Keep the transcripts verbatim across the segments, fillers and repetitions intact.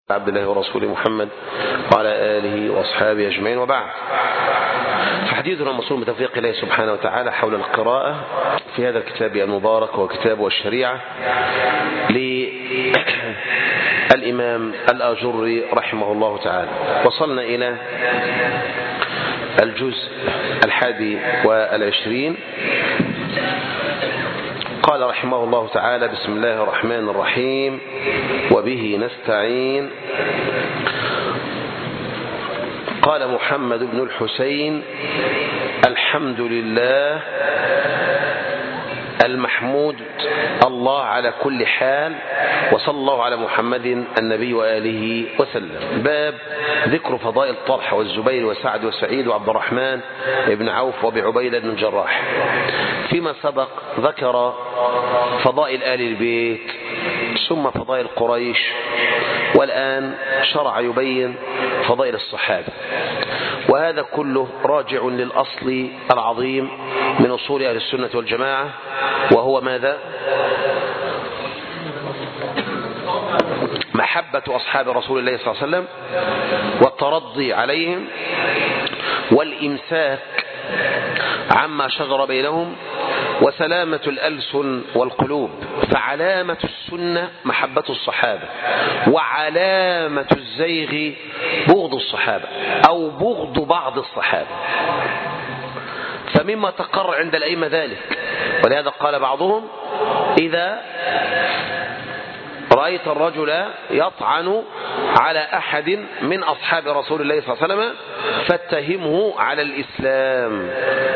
عبد الله ورسوله محمد وعلى آله وأصحابه أجمعين، وبعد. فحديثنا موصول بتوفيق الله سبحانه وتعالى حول القراءة في هذا الكتاب المبارك وكتابه الشريعة للإمام الآجري رحمه الله تعالى. وصلنا إلى الجزء الحادي والعشرين. قال رحمه الله تعالى: بسم الله الرحمن الرحيم، وبه نستعين. قال محمد بن الحسين: الحمد لله المحمود الله على كل حال، وصلى الله على محمد النبي وآله وسلم. باب ذكر فضائل طلحة والزبير وسعد وسعيد وعبد الرحمن بن عوف وابي عبيدة بن الجراح. فيما سبق ذكر فضائل آل البيت ثم فضائل قريش، والآن شرع يبين فضائل الصحابة، وهذا كله راجع للأصل العظيم من أصول أهل السنة والجماعة، وهو ماذا؟ محبة أصحاب رسول الله صلى الله عليه وسلم والترضي عليهم والإمساك عما شجر بينهم وسلامة الألسن والقلوب. فعلامة السنة محبة الصحابة، وعلامة الزيغ بغض الصحابة أو بغض بعض الصحابة. فمما تقرر عند الأئمة ذلك، ولهذا قال بعضهم: إذا رأيت الرجل يطعن على أحد من أصحاب رسول الله صلى الله عليه وسلم فاتهمه على الإسلام.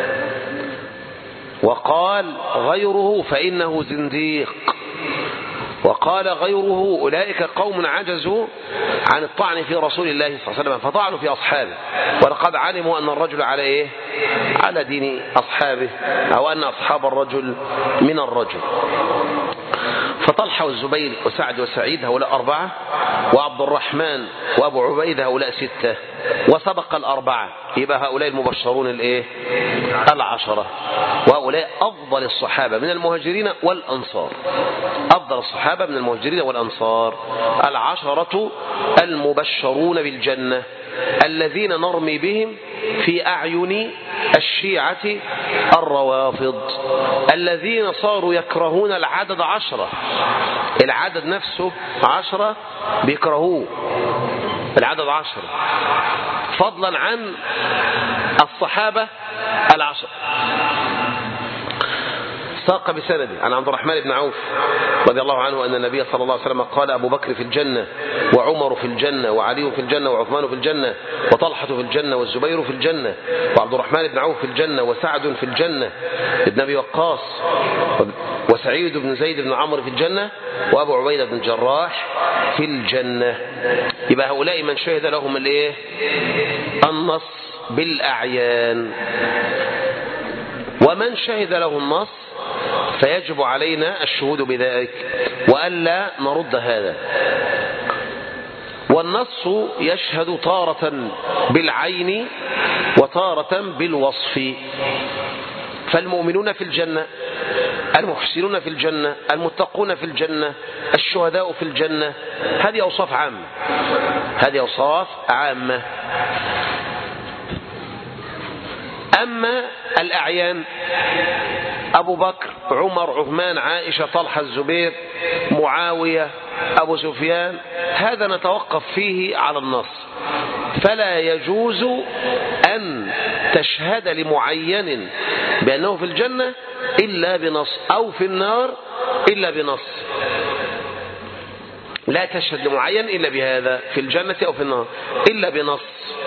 وقال غيره: فإنه زنديق. وقال غيره: أولئك قوم عجزوا عن الطعن في رسول الله صلى الله عليه وسلم فطعنوا في أصحابه، ولقد علموا أن الرجل على إيه؟ على دين أصحابه، أو أن أصحاب الرجل من الرجل. فطلحة والزبير وسعد وسعيد هؤلاء أربعة، وعبد الرحمن وأبو عبيدة هؤلاء ستة، وسبق الأربعة، يبقى هؤلاء المبشرون الإيه؟ العشرة. وهؤلاء أفضل الصحابة من المهاجرين والأنصار، أفضل الصحابة من المهاجرين والأنصار، العشرة المبشرون بالجنة الذين نرمي بهم في أعين الشيعة الروافض، الذين صاروا يكرهون العدد عشرة، العدد نفسه عشرة بيكرهوه، العدد عشرة، فضلا عن الصحابة العشرة. ساق بسنده عن عبد الرحمن بن عوف رضي الله عنه أن النبي صلى الله عليه وسلم قال: أبو بكر في الجنة، وعمر في الجنة، وعلي في الجنة، وعثمان في الجنة، وطلحة في الجنة، والزبير في الجنة، وعبد الرحمن بن عوف في الجنة، وسعد في الجنة ابن أبي وقاص، وسعيد بن زيد بن عمرو في الجنة، وأبو عبيدة بن الجراح في الجنة. يبقى هؤلاء من شهد لهم الايه؟ النص بالأعيان. ومن شهد له النص فيجب علينا الشهود بذلك وألا نرد هذا. والنص يشهد تارة بالعين وتارة بالوصف. فالمؤمنون في الجنة، المحسنون في الجنة، المتقون في الجنة، الشهداء في الجنة، هذه أوصاف عامة، هذه أوصاف عامة. أما الأعيان: أبو بكر، عمر، عثمان، عائشة، طلحة، الزبير، معاوية، أبو سفيان، هذا نتوقف فيه على النص. فلا يجوز أن تشهد لمعين بأنه في الجنة إلا بنص، أو في النار إلا بنص. لا تشهد لمعين إلا بهذا، في الجنة أو في النار، إلا بنص.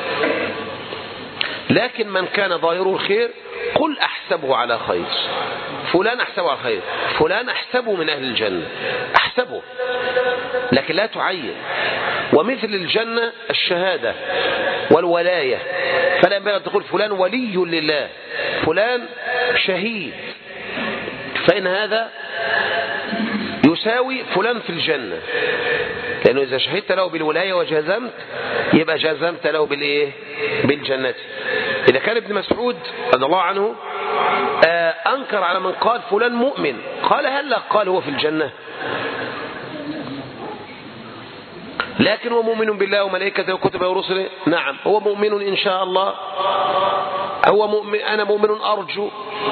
لكن من كان ظاهره الخير قل أحسبه على خير، فلان أحسبه على خير، فلان أحسبه من أهل الجنة، أحسبه، لكن لا تعين. ومثل الجنة الشهادة والولاية، فلا ينبغي أن تقول فلان ولي لله، فلان شهيد، فإن هذا يساوي فلان في الجنة، لأنه إذا شهدت له بالولاية وجزمت يبقى جزمت له بالإيه؟ بالجنة. إذا كان ابن مسعود رضي الله عنه أنكر على من قال فلان مؤمن، قال هل قال هو في الجنة؟ لكن هو مؤمن بالله وملائكته وكتبه ورسله؟ نعم. هو مؤمن إن شاء الله؟ هو مؤمن أنا مؤمن أرجو؟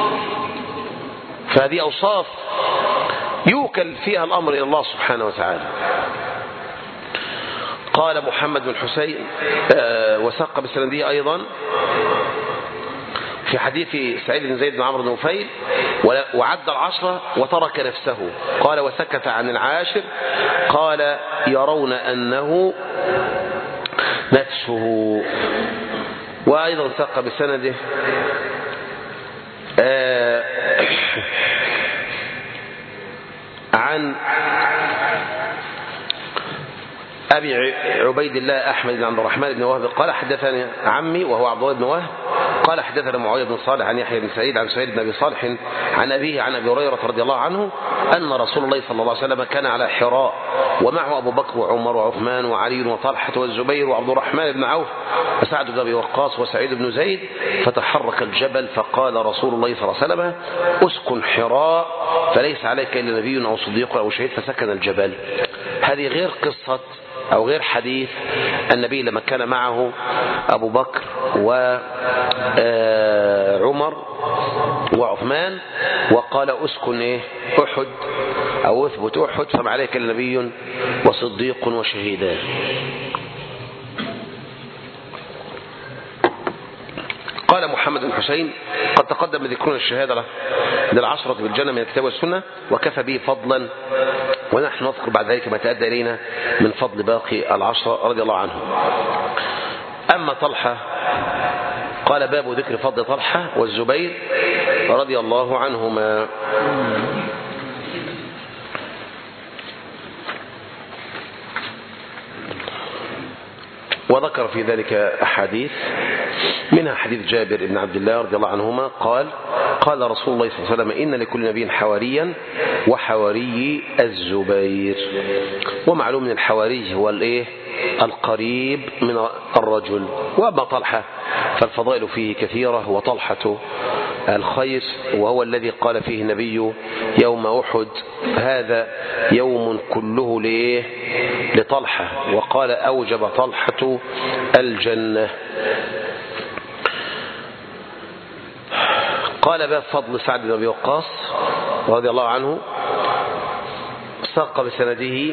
فهذه أوصاف يوكل فيها الأمر إلى الله سبحانه وتعالى. قال محمد بن حسين وسق بالسندية أيضا في حديث سعيد بن زيد بن عمرو بن نفيل وعد العشرة وترك نفسه، قال وسكت عن العاشر، قال يرون أنه نفسه. وأيضا سق بسنده عن أبي عبيد الله أحمد بن عبد الرحمن بن وهب قال حدثني عمي وهو عبد الله بن وهب قال حدثنا معاوية بن صالح عن يحيى بن سعيد عن سعيد بن أبي صالح عن أبيه عن أبي هريرة رضي الله عنه أن رسول الله صلى الله عليه وسلم كان على حراء ومعه أبو بكر وعمر وعثمان وعلي وطلحة والزبير وعبد الرحمن بن عوف وسعد بن أبي وقاص وسعيد بن زيد، فتحرك الجبل فقال رسول الله صلى الله عليه وسلم اسكن حراء فليس عليك إلا نبي أو صديق أو شهيد، فسكن الجبل. هذه غير قصة أو غير حديث النبي لما كان معه أبو بكر وعمر وعثمان وقال أسكن إيه أحد أو أثبت أحد فما عليك إلا نبي وصديق وشهيدان. قال محمد بن حسين قد تقدم ذكرنا الشهادة للعشرة بالجنة من الكتاب والسنة وكفى به فضلا، ونحن نذكر بعد ذلك ما تأدى إلينا من فضل باقي العشرة رضي الله عنهم. أما طلحة قال باب ذكر فضل طلحة والزبير رضي الله عنهما. وذكر في ذلك أحاديث منها حديث جابر بن عبد الله رضي الله عنهما قال قال رسول الله صلى الله عليه وسلم إن لكل نبي حواريا وحواري الزبير. ومعلوم من الحواري هو الايه القريب من الرجل. وأما طلحة فالفضائل فيه كثيرة، وطلحة الخير وهو الذي قال فيه النبي يوم أحد هذا يوم كله لإيه لطلحة، وقال أوجب طلحة الجنة. قال باب فضل سعد بن أبي وقاص رضي الله عنه، ساق بسنده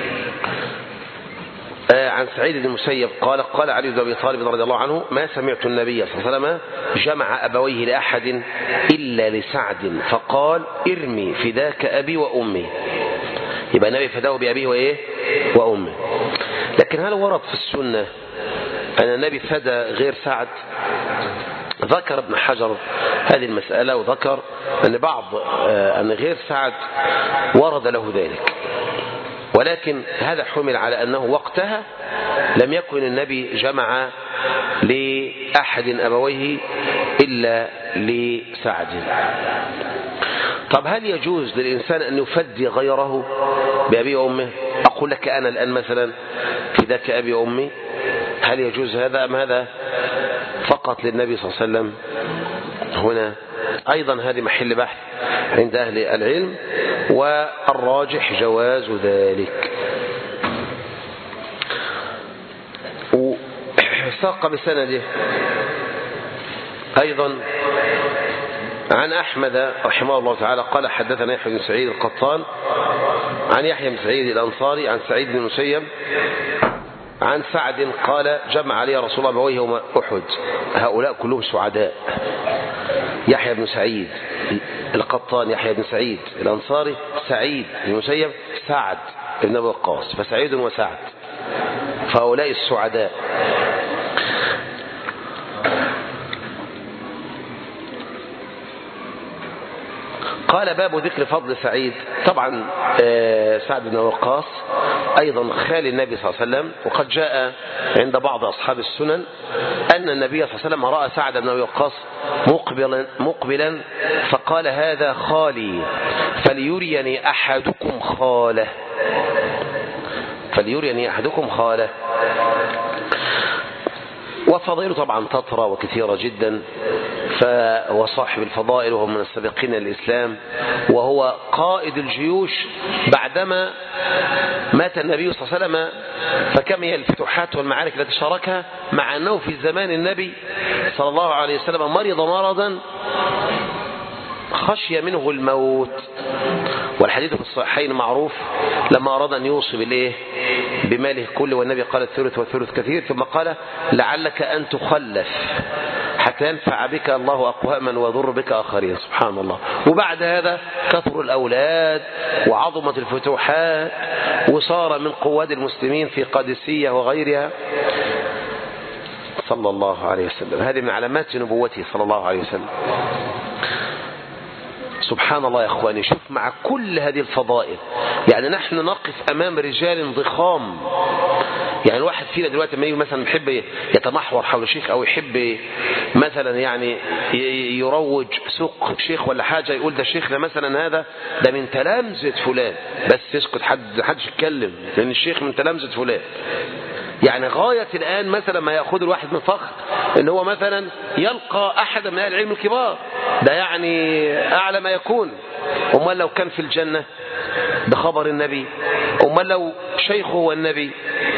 عن سعيد بن المسيب قال قال علي بن أبي طالب رضي الله عنه ما سمعت النبي صلى الله عليه وسلم جمع أبويه لأحد إلا لسعد فقال ارمي فداك أبي وأمي. يبقى النبي فداه بأبيه وإيه وأمه. لكن هل ورد في السنة أن النبي فدى غير سعد؟ ذكر ابن حجر هذه المسألة وذكر أن بعض أن غير سعد ورد له ذلك، ولكن هذا حمل على أنه وقتها لم يكن النبي جمع لأحد أبويه إلا لسعد. طب هل يجوز للإنسان أن يفدي غيره بأبي وأمه؟ أقول لك أنا الآن مثلا فداك أبي وأمي، هل يجوز هذا أم هذا فقط للنبي صلى الله عليه وسلم؟ هنا أيضا هذه محل بحث عند أهل العلم، والراجح جواز ذلك. وساق بسنده أيضا عن أحمد رحمه الله تعالى قال حدثنا يحيى بن سعيد القطان عن يحيى بن سعيد الأنصاري عن سعيد بن المسيب عن سعد قال جمع علي رسول الله أبويه يوم أحد. هؤلاء كلهم سعداء. يحيى بن سعيد القطان يحيى بن سعيد الأنصاري سعيد بن المسيب سعد بن أبي وقاص، فسعيد وسعد، فهؤلاء السعداء. قال باب ذكر فضل سعيد. طبعا سعد بن وقاص أيضا خال النبي صلى الله عليه وسلم، وقد جاء عند بعض أصحاب السنن أن النبي صلى الله عليه وسلم رأى سعد بن وقاص مقبلا, مقبلا فقال هذا خالي فليريني أحدكم خاله فليريني أحدكم خاله وفضائله طبعا تطرى وكثيرة جدا، فهو صاحب الفضائل وهو من السابقين للإسلام، وهو قائد الجيوش بعدما مات النبي صلى الله عليه وسلم، فكم هي الفتوحات والمعارك التي شاركها، مع أنه في زمان النبي صلى الله عليه وسلم مرض مرضا خشي منه الموت. والحديث في الصحيحين معروف لما أراد أن يوصي بالإيه بماله كله، والنبي قال الثلث والثلث كثير، ثم قال لعلك أن تخلف حتى ينفع بك الله أقواما ويضر بك آخرين. سبحان الله. وبعد هذا كثر الأولاد وعظمت الفتوحات، وصار من قواد المسلمين في قادسية وغيرها صلى الله عليه وسلم. هذه من علامات نبوته صلى الله عليه وسلم. سبحان الله يا أخواني، شوف مع كل هذه الفضائل، يعني نحن نقف أمام رجال ضخام. يعني الواحد فينا دلوقتي لما يجي مثلا يحب يتمحور حول شيخ، أو يحب مثلا يعني يروج سوق شيخ ولا حاجة، يقول ده شيخنا مثلا هذا ده من تلامذة فلان، بس يسكت، حد حدش يتكلم لأن الشيخ من تلامذة فلان. يعني غاية الآن مثلا ما يأخذ الواحد من فخر ان هو مثلا يلقى أحد من أهل العلم الكبار، ده يعني أعلى ما يكون. أمال لو كان في الجنة بخبر النبي، أمال لو شيخه هو النبي،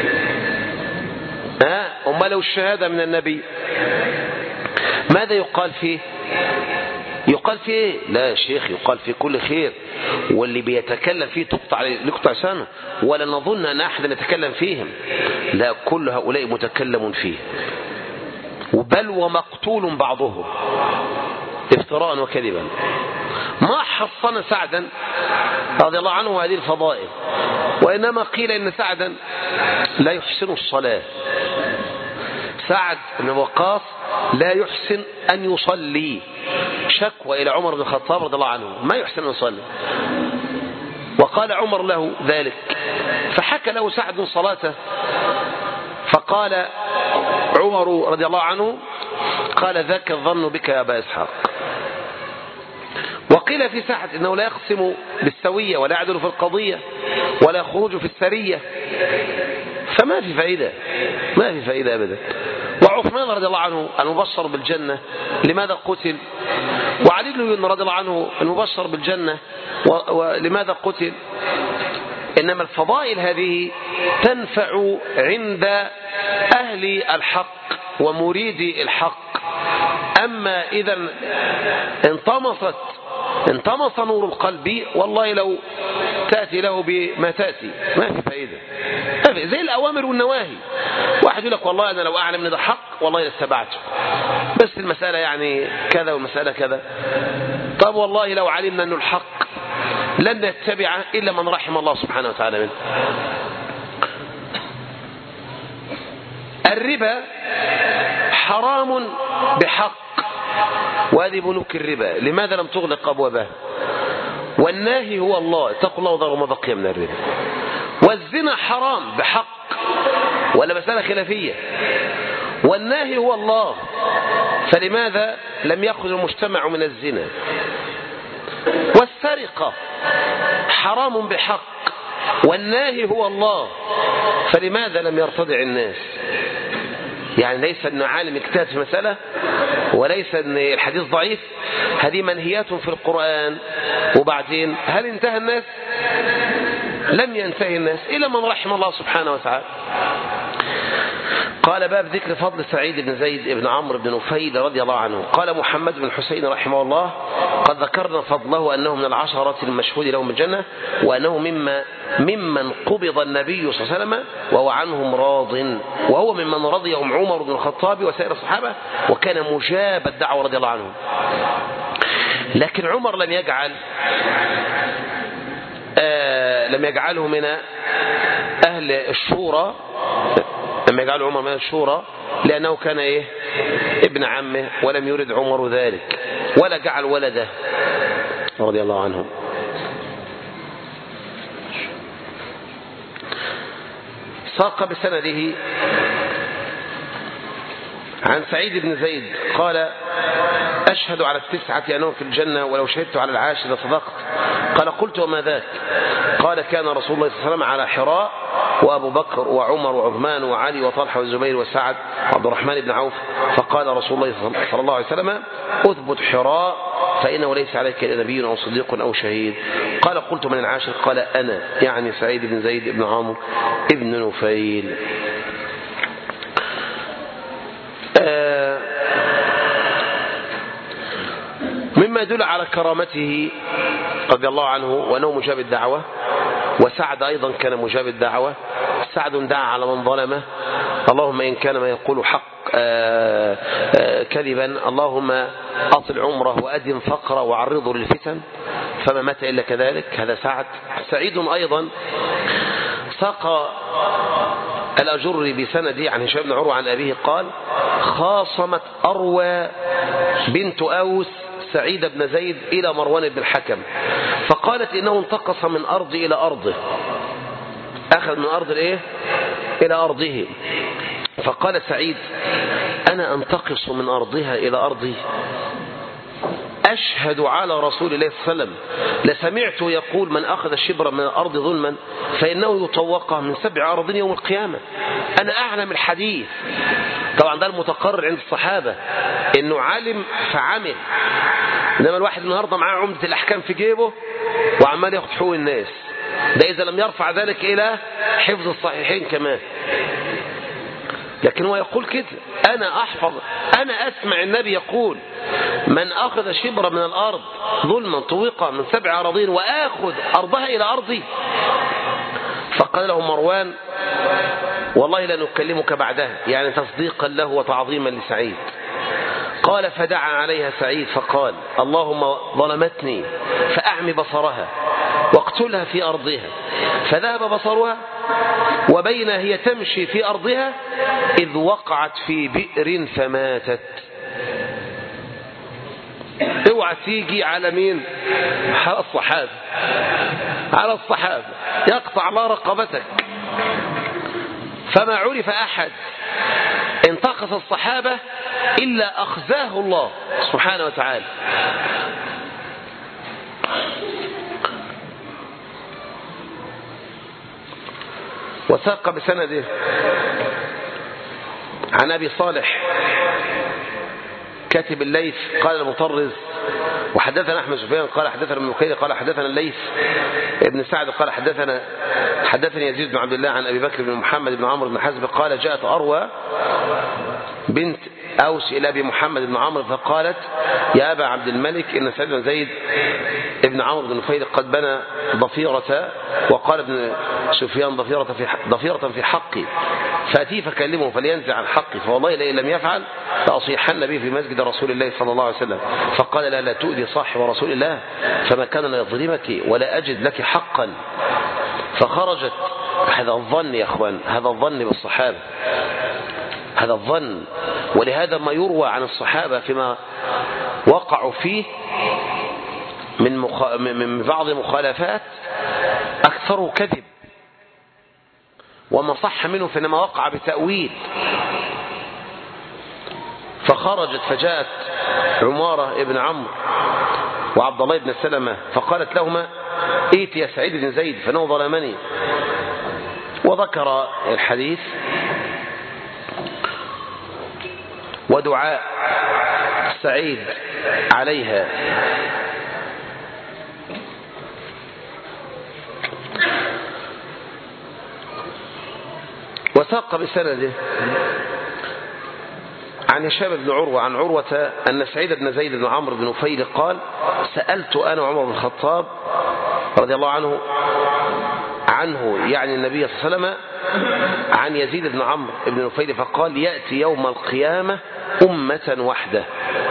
ها أمال لو الشهادة من النبي، ماذا يقال فيه؟ يقال فيه لا يا شيخ، يقال فيه كل خير، واللي بيتكلم فيه تقطع لقطع سنه، ولا نظن أن أحد يتكلم فيهم، لا، كل هؤلاء متكلم فيه، بل ومقتول بعضهم افتراء وكذبا. ما حصن سعدا رضي الله عنه هذه الفضائل، وإنما قيل إن سعدا لا يحسن الصلاة. سعد بن وقاص لا يحسن أن يصلي، شكوى إلى عمر بن الخطاب رضي الله عنه، ما يحسن أن يصلي، وقال عمر له ذلك، فحكى له سعد صلاته، فقال عمر رضي الله عنه قال ذاك الظن بك يا أبا إسحاق. وقيل في سعد إنه لا يقسم بالسوية ولا يعدل في القضية ولا يخرج في السرية، فما في فائدة، ما في فائدة أبدا. وعثمان رضي الله عنه المبشر بالجنة لماذا قتل؟ وعلي بن رضي الله عنه المبشر بالجنة ولماذا قتل؟ إنما الفضائل هذه تنفع عند أهل الحق ومريدي الحق. أما إذا انطمست انطمس نور القلب، والله لو تأتي له بما تأتي ما في فائدة، زي الأوامر والنواهي. واحد يقول لك والله أنا لو أعلم أن ده حق والله لاتبعته، بس المسألة يعني كذا والمسألة كذا. طب والله لو علمنا أنه الحق لن نتبعه إلا من رحم الله سبحانه وتعالى منه. الربا حرام بحق، وهذه بنوك الربا، لماذا لم تغلق أبوابها؟ والناهي هو الله، اتقوا الله وذروا ما بقي من الربا. والزنا حرام بحق، ولا مسألة خلافية، والناهي هو الله، فلماذا لم يأخذ المجتمع من الزنا؟ والسرقة حرام بحق، والناهي هو الله، فلماذا لم يرتدع الناس؟ يعني ليس أن عالم اجتهد في مسألة، وليس أن الحديث ضعيف، هذه منهيات في القرآن. وبعدين هل انتهى الناس؟ لم ينتهي الناس إلا من رحم الله سبحانه وتعالى. قال باب ذكر فضل سعيد بن زيد بن عمرو بن نفيل رضي الله عنه. قال محمد بن حسين رحمه الله قد ذكرنا فضله أنه من العشرة المشهود لهم بالجنة، وأنه مما ممن قبض النبي صلى الله عليه وسلم وهو عنهم راض، وهو ممن رضيهم عمر بن الخطاب وسائر الصحابة، وكان مجاب الدعوة رضي الله عنه. لكن عمر لم يجعل آه لم يجعله من أهل الشورى، لم يجعله عمر من الشورى، لأنه كان إيه ابن عمه، ولم يرد عمر ذلك، ولا جعل ولده رضي الله عنه. ساق بسنده عن سعيد بن زيد قال أشهد على التسعة أنهم في الجنة، ولو شهدت على العاشر لصدقت. قال قلت وما ذاك؟ قال كان رسول الله صلى الله عليه وسلم على حراء وأبو بكر وعمر وعثمان وعلي وطلحة والزبير وسعد وعبد الرحمن بن عوف. فقال رسول الله صلى الله عليه وسلم أثبت حراء فإنه ليس عليك إلا نبي أو صديق أو شهيد. قال قلت من العاشر؟ قال أنا، يعني سعيد بن زيد بن عمرو بن نفيل. آه مما يدل على كرامته رضي الله عنه وأنه مجاب الدعوة، وسعد أيضا كان مجاب الدعوة. سعد دعا على من ظلمه، اللهم إن كان ما يقول حق آآ آآ كذبا اللهم أطل عمره وأدم فقره وعرضه للفتن، فما مات إلا كذلك. هذا سعد. سعيد أيضا ساق الأجر بسنده عن هشام بن عروة عن أبيه قال خاصمت أروى بنت أوس سعيد بن زيد إلى مروان بن الحكم فقالت إنه انتقص من أرضي إلى أرضه، أخذ من أرض الإيه إلى أرضه. فقال سعيد أنا أنتقص من أرضها إلى أرضي؟ أشهد على رسول الله صلى الله عليه وسلم لسمعت يقول من أخذ الشبر من الأرض ظلما فإنه يطوقه من سبع أرض يوم القيامة. أنا أعلم الحديث، طبعا ده المتقرر عند الصحابة إنه علم فعمل. إنما الواحد النهاردة معاه عمدة الأحكام في جيبه وعمال ياخد حقوق الناس، ده إذا لم يرفع ذلك إلى حفظ الصحيحين كمان. لكن هو يقول كده أنا أحفظ، أنا أسمع النبي يقول من أخذ شبر من الأرض ظلما طويقة من سبع أراضين وآخذ أرضها إلى أرضي. فقال له مروان والله لا نكلمك بعدها، يعني تصديقا له وتعظيما لسعيد. قال فدعا عليها سعيد فقال اللهم ظلمتني فأعمي بصرها واقتلها في أرضها. فذهب بصرها وبين هي تمشي في أرضها إذ وقعت في بئر فماتت. اوعى تيجي على مين؟ على الصحابة، على الصحابة يقطع الله رقبتك. فما عرف أحد انتقص الصحابة إلا أخزاه الله سبحانه وتعالى. وساق بسنده عن أبي صالح كاتب الليث قال المطرز وحدثنا أحمد سفيان قال حدثنا ابن بكير قال حدثنا الليث ابن سعد قال حدثنا حدثني يزيد بن عبد الله عن أبي بكر بن محمد بن عمرو بن حزب قال جاءت أروى بنت أوس إلى أبي محمد بن عمرو فقالت يا أبا عبد الملك إن سعيد بن زيد ابن عمرو بن نفيل قد بنى ضفيرة وقال ابن سفيان ضفيرة في ضفيرة في حقي فأتيه فكلمه فلينزع عن حقي فوالله لئن لم يفعل لأصيحن به في مسجد رسول الله صلى الله عليه وسلم. فقال لا لا تؤذي صاحب رسول الله فما كان ليظلمك ولا أجد لك حقا. فخرجت. هذا الظن يا أخوان، هذا الظن بالصحابة، هذا الظن. ولهذا ما يروى عن الصحابة فيما وقعوا فيه من, مخ... من بعض المخالفات أكثر كذب، وما صح منه فإنما وقع بتأويل. فخرجت فجاءت عمارة ابن عمرو وعبد الله بن سلمة فقالت لهما ائت يا سعيد بن زيد فإنه ظلمني. وذكر الحديث ودعاء سعيد عليها. وساق بسنده عن هشام بن عروة عن عروة أن سعيد بن زيد بن عمرو بن نفيل قال سألت أنا عمر بن الخطاب رضي الله عنه عنه يعني النبي صلى الله عليه وسلم عن يزيد بن عمرو بن نفيل فقال يأتي يوم القيامة أمة وحده.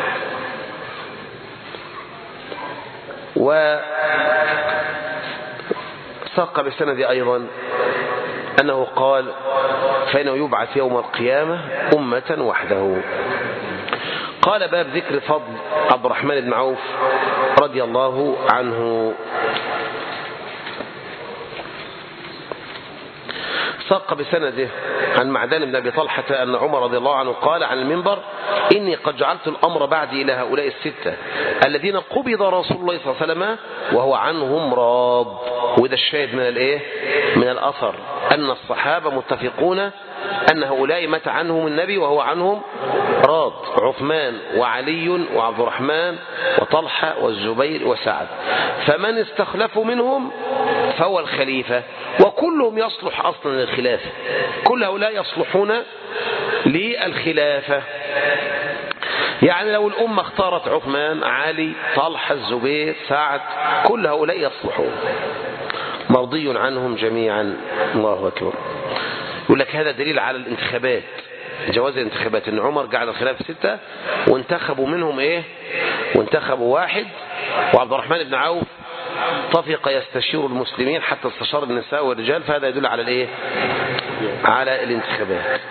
وساق بسند أيضا أنه قال فإنه يبعث يوم القيامة أمة وحده. قال باب ذكر فضل عبد الرحمن بن عوف رضي الله عنه. ساق بسنده عن معدان بن أبي طلحة أن عمر رضي الله عنه قال عن المنبر: إني قد جعلت الأمر بعدي إلى هؤلاء الستة الذين قبض رسول الله صلى الله عليه وسلم وهو عنهم راض. وده الشاهد من الايه من الأثر، أن الصحابة متفقون أن هؤلاء مات عنهم النبي وهو عنهم راض: عثمان وعلي وعبد الرحمن وطلحة والزبير وسعد. فمن استخلفوا منهم فهو الخليفة، وكلهم يصلح أصلا للخلافة، كل هؤلاء يصلحون للخلافة. يعني لو الأمة اختارت عثمان، علي، طلحة، الزبير، سعد، كل هؤلاء يصلحون، مرضي عنهم جميعا. الله أكبر. يقول لك هذا دليل على الانتخابات، جواز الانتخابات، ان عمر جعل الخلافة ستة وانتخبوا منهم ايه وانتخبوا واحد. وعبد الرحمن بن عوف طفق يستشير المسلمين حتى استشار النساء والرجال، فهذا يدل على الايه على الانتخابات.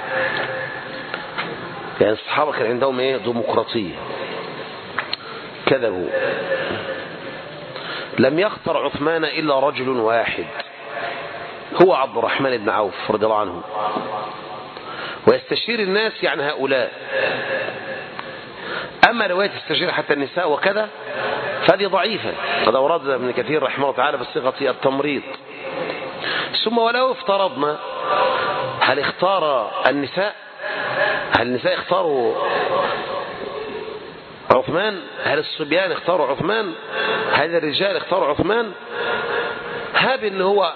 يعني الصحابة كان عندهم ايه ديمقراطية. كذبوا. لم يختر عثمان إلا رجل واحد، هو عبد الرحمن بن عوف رضي الله عنه، ويستشير الناس يعني هؤلاء. أما رواية استشير حتى النساء وكذا فهذه ضعيفة، قد أورد ابن كثير رحمه الله تعالى بصيغة التمريض. ثم ولو افترضنا هل اختار النساء هل النساء اختاروا عثمان؟ هل الصبيان اختاروا عثمان؟ هل الرجال اختاروا عثمان؟ هاب ان هو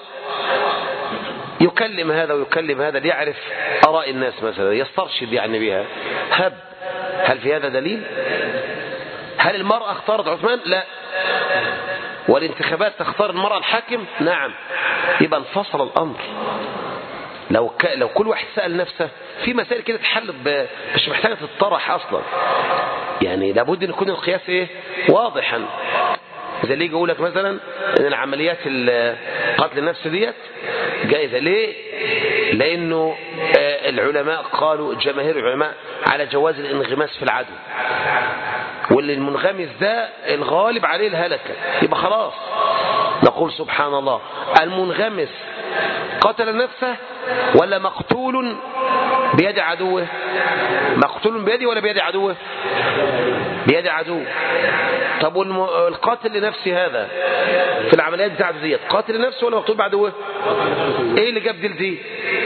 يكلم هذا ويكلم هذا ليعرف آراء الناس مثلا، يسترشد يعني بها. هب هل في هذا دليل؟ هل المرأة اختارت عثمان؟ لا. والانتخابات تختار المرأة الحاكم؟ نعم. يبقى انفصل الأمر. لو ك... لو كل واحد سأل نفسه في مسائل كده تحل ب... مش محتاجة تتطرح أصلا، يعني لابد أن يكون القياس إيه واضحا. زي اللي يجي يقول لك مثلا ان العمليات قتل النفس ديت جائزه. ليه؟ لانه العلماء قالوا، جماهير العلماء، على جواز الانغماس في العدو، واللي المنغمس ده الغالب عليه الهلكه، يبقى خلاص نقول سبحان الله، المنغمس قتل نفسه ولا مقتول بيد عدوه؟ مقتول بيدي ولا بيد عدوه؟ بيد عدوه. طب والقاتل لنفسه هذا في العمليات بتاعته ديت قاتل لنفسه ولا مقتول بعدوه؟ ايه اللي جاب دل دي؟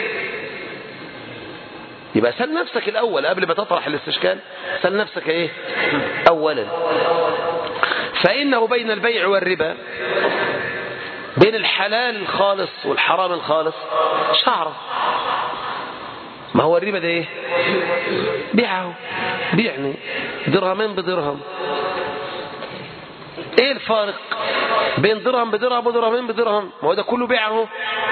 يبقى سأل نفسك الاول قبل ما تطرح الاستشكال. سأل نفسك ايه اولا. فانه بين البيع والربا، بين الحلال الخالص والحرام الخالص، شعره. ما هو الربا ده ايه؟ بيعه، بيعني درهمين بدرهم. ايه الفارق بين درهم بدرهم ودرهمين بدرهم؟ ما هو ده كله بيعه.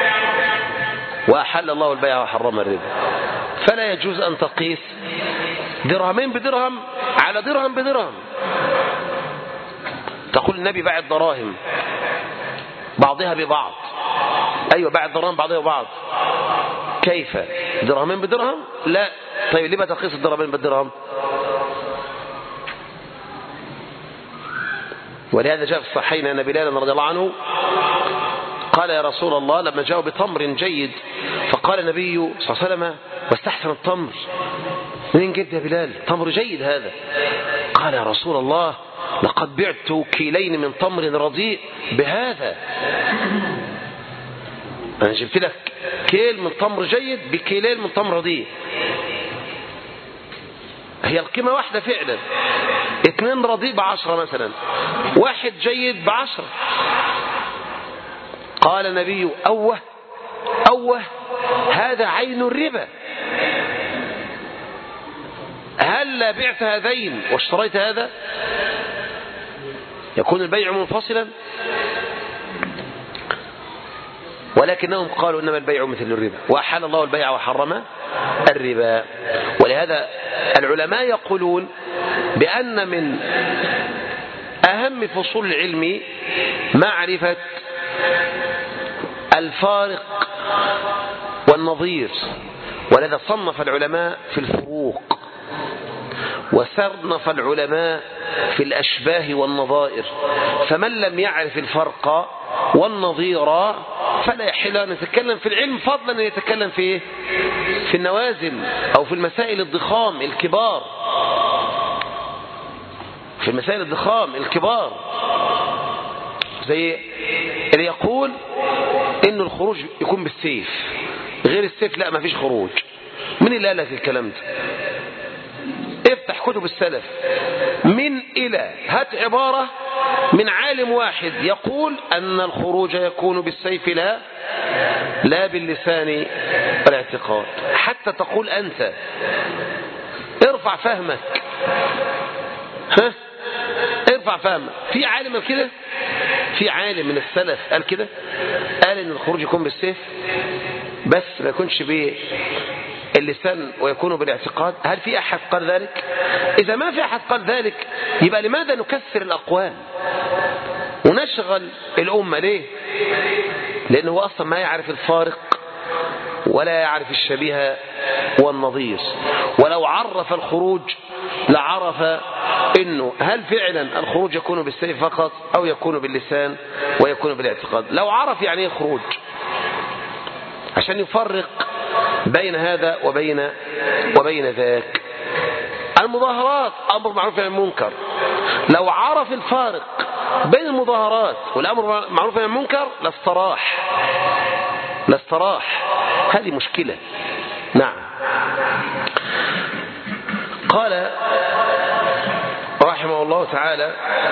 واحل الله البيع وحرم الربا، فلا يجوز ان تقيس درهمين بدرهم على درهم بدرهم. تقول النبي باع الدراهم بعضها ببعض. ايوه باع الدراهم بعضها ببعض. كيف؟ درهمين بدرهم؟ لا. طيب ليه بتقيس الدرهمين بالدرهم؟ ولهذا جاء في الصحيحين أن بلال رضي الله عنه قال: يا رسول الله، لما جاءوا بتمر جيد، فقال النبي صلى الله عليه وسلم: واستحسن التمر، منين جد يا بلال؟ تمر جيد هذا. قال: يا رسول الله، لقد بعت كيلين من تمر رديء بهذا. أنا جبت لك كيل من تمر جيد بكيلين من تمر رديء. هي القيمة واحدة فعلا، اثنين رديء بعشرة مثلا، واحد جيد بعشرة. قال النبي: أوه أوه، هذا عين الربا. هل بعت هذين واشتريت هذا؟ يكون البيع منفصلا. ولكنهم قالوا إنما البيع مثل الربا، وأحل الله البيع وحرم الربا. ولهذا العلماء يقولون بأن من أهم فصول العلم معرفة الفارق والنظير. ولذا صنف العلماء في الفروق، وصنف العلماء في الأشباه والنظائر. فمن لم يعرف الفرق والنظير فلا يحل أن يتكلم في العلم فضلا أن يتكلم في إيه؟ في النوازل أو في المسائل الضخام الكبار، في المسائل الضخام الكبار، زي اللي يقول إن الخروج يكون بالسيف، غير السيف لا ما فيش خروج. من اللي قال لك الكلام ده؟ افتح كتب السلف من إلى، هات عبارة من عالم واحد يقول أن الخروج يكون بالسيف لا لا باللسان والاعتقاد. حتى تقول أنت، ارفع فهمك، ها ارفع فهمك. في عالم كده، في عالم من السلف قال كده، قال ان الخروج يكون بالسيف بس ما يكونش باللسان ويكون بالاعتقاد. هل في احد قال ذلك؟ اذا ما في احد قال ذلك يبقى لماذا نكثر الاقوال ونشغل الامه؟ ليه؟ لانه هو اصلا ما يعرف الفارق ولا يعرف الشبيه والنظير. ولو عرف الخروج لعرف انه هل فعلا الخروج يكون بالسيف فقط او يكون باللسان ويكون بالاعتقاد. لو عرف يعني ايه خروج عشان يفرق بين هذا وبين وبين ذاك. المظاهرات امر معروف عن المنكر، لو عرف الفارق بين المظاهرات والامر معروف عن المنكر لاستراح لاستراح. هذه مشكلة. نعم. قال رحمه الله تعالى: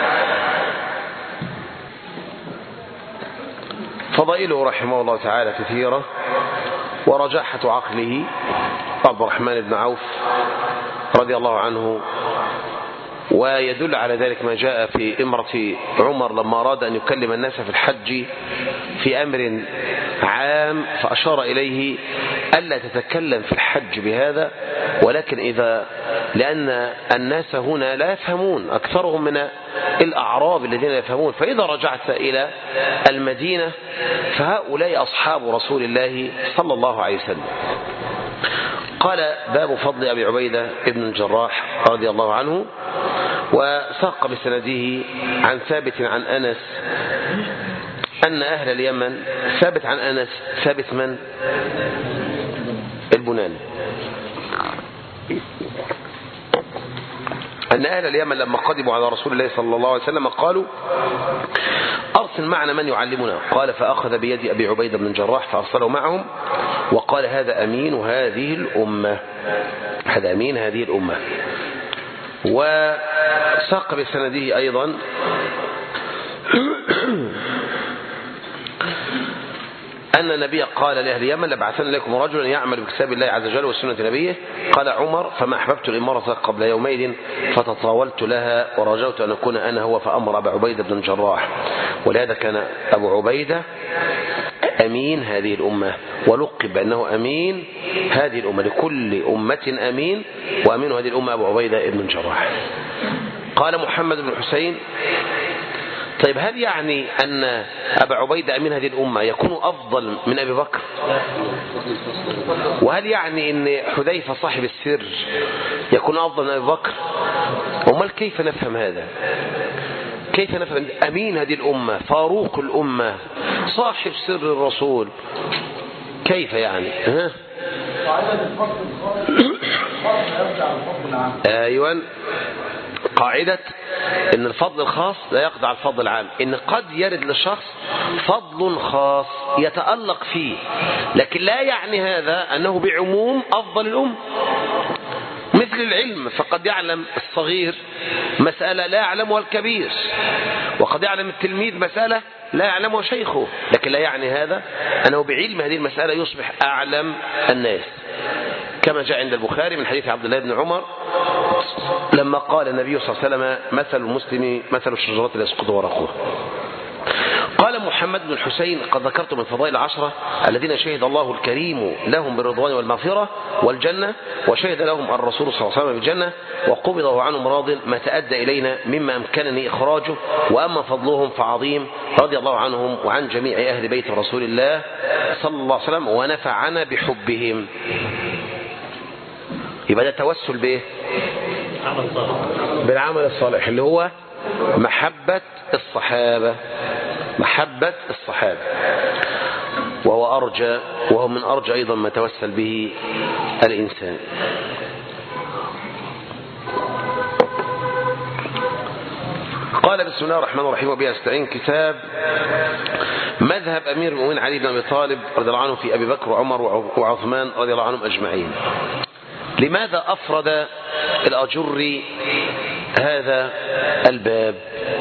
فضائله رحمه الله تعالى كثيرة، ورجاحة عقله عبد الرحمن بن عوف رضي الله عنه. ويدل على ذلك ما جاء في امرة عمر لما أراد أن يكلم الناس في الحج في أمر عام، فأشار إليه ألا تتكلم في الحج بهذا، ولكن إذا لأن الناس هنا لا يفهمون، أكثرهم من الأعراب الذين يفهمون، فإذا رجعت إلى المدينة فهؤلاء أصحاب رسول الله صلى الله عليه وسلم. قال: باب فضل أبي عبيدة ابن الجراح رضي الله عنه. وساق بسنده عن ثابت عن أنس أن أهل اليمن، ثابت عن أنس، ثابت من؟ البناني. أن أهل اليمن لما قدموا على رسول الله صلى الله عليه وسلم قالوا: أرسل معنا من يعلمنا. قال: فأخذ بيد أبي عبيدة بن الجراح فأرسله معهم، وقال: هذا أمين هذه الأمة، هذا أمين هذه الأمة. وساق بسنده أيضا أن النبي قال لأهل اليمن: لبعثن لكم رجلا يعمل بكتاب الله عز وجل وسنة نبيه. قال عمر: فما أحببت الإمارة قبل يومين فتطاولت لها ورجوت أن أكون أنا هو، فأمر أبا عبيدة بن الجراح. ولهذا كان أبو عبيدة أمين هذه الأمة، ولقب بأنه أمين هذه الأمة، لكل أمة أمين، وأمين هذه الأمة أبو عبيدة بن الجراح. قال محمد بن حسين: طيب هل يعني أن أبا عبيدة أمين هذه الأمة يكون أفضل من أبي بكر؟ وهل يعني أن حذيفة صاحب السر يكون أفضل من أبي بكر؟ وما كيف نفهم هذا؟ كيف نفهم أمين هذه الأمة، فاروق الأمة، صاحب سر الرسول، كيف يعني؟ ها؟ أيوة، قاعدة ان الفضل الخاص لا يقضي على الفضل العام، ان قد يرد للشخص فضل خاص يتألق فيه، لكن لا يعني هذا انه بعموم افضل الأمة. مثل العلم، فقد يعلم الصغير مسألة لا يعلمها الكبير، وقد يعلم التلميذ مسألة لا يعلمها شيخه، لكن لا يعني هذا أنه بعلم هذه المسألة يصبح أعلم الناس، كما جاء عند البخاري من حديث عبد الله بن عمر لما قال النبي صلى الله عليه وسلم: مثل المسلم مثل الشجرة لا يسقط ورقها. قال محمد بن الحسين: قد ذكرت من فضائل العشرة الذين شهد الله الكريم لهم بالرضوان والمغفرة والجنة، وشهد لهم الرسول صلى الله عليه وسلم بالجنة، وقبضه عنهم راض ما تأدى إلينا مما أمكنني إخراجه، وأما فضلهم فعظيم، رضي الله عنهم وعن جميع أهل بيت رسول الله صلى الله عليه وسلم، ونفعنا بحبهم. يبقى ده توسل بإيه؟ بالعمل الصالح، اللي هو محبة الصحابة، محبة الصحابة. وهو أرجى، وهو من أرجى أيضا ما توسل به الإنسان. قال بسم الله الرحمن الرحيم وبه أستعين. كتاب مذهب أمير المؤمنين علي بن أبي طالب رضي الله عنه في أبي بكر وعمر وعثمان رضي الله عنهم أجمعين. لماذا أفرد الأجري هذا الباب؟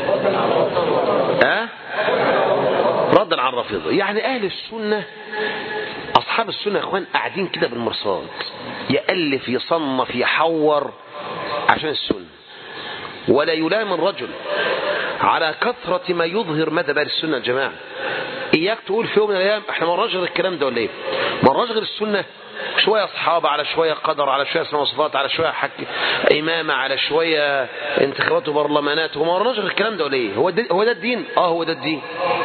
أه؟ ردا على الرافضة. يعني أهل السنة أصحاب السنة يا أخوان قاعدين كده بالمرصاد، يألف يصنف يحور عشان السنة، ولا يلام الرجل على كثرة ما يظهر مدى بال السنة الجماعة. إياك تقول في يوم من الأيام احنا ما نراجع الكلام ده ولا ايه؟ ما نراجع السنة، شوية أصحاب على شوية قدر على شوية اسماء وصفات على شوية حك إمامة على شوية انتخابات وبرلمانات، وما نراجع الكلام ده ولا ايه؟ هو ده هو ده الدين؟ اه هو ده الدين،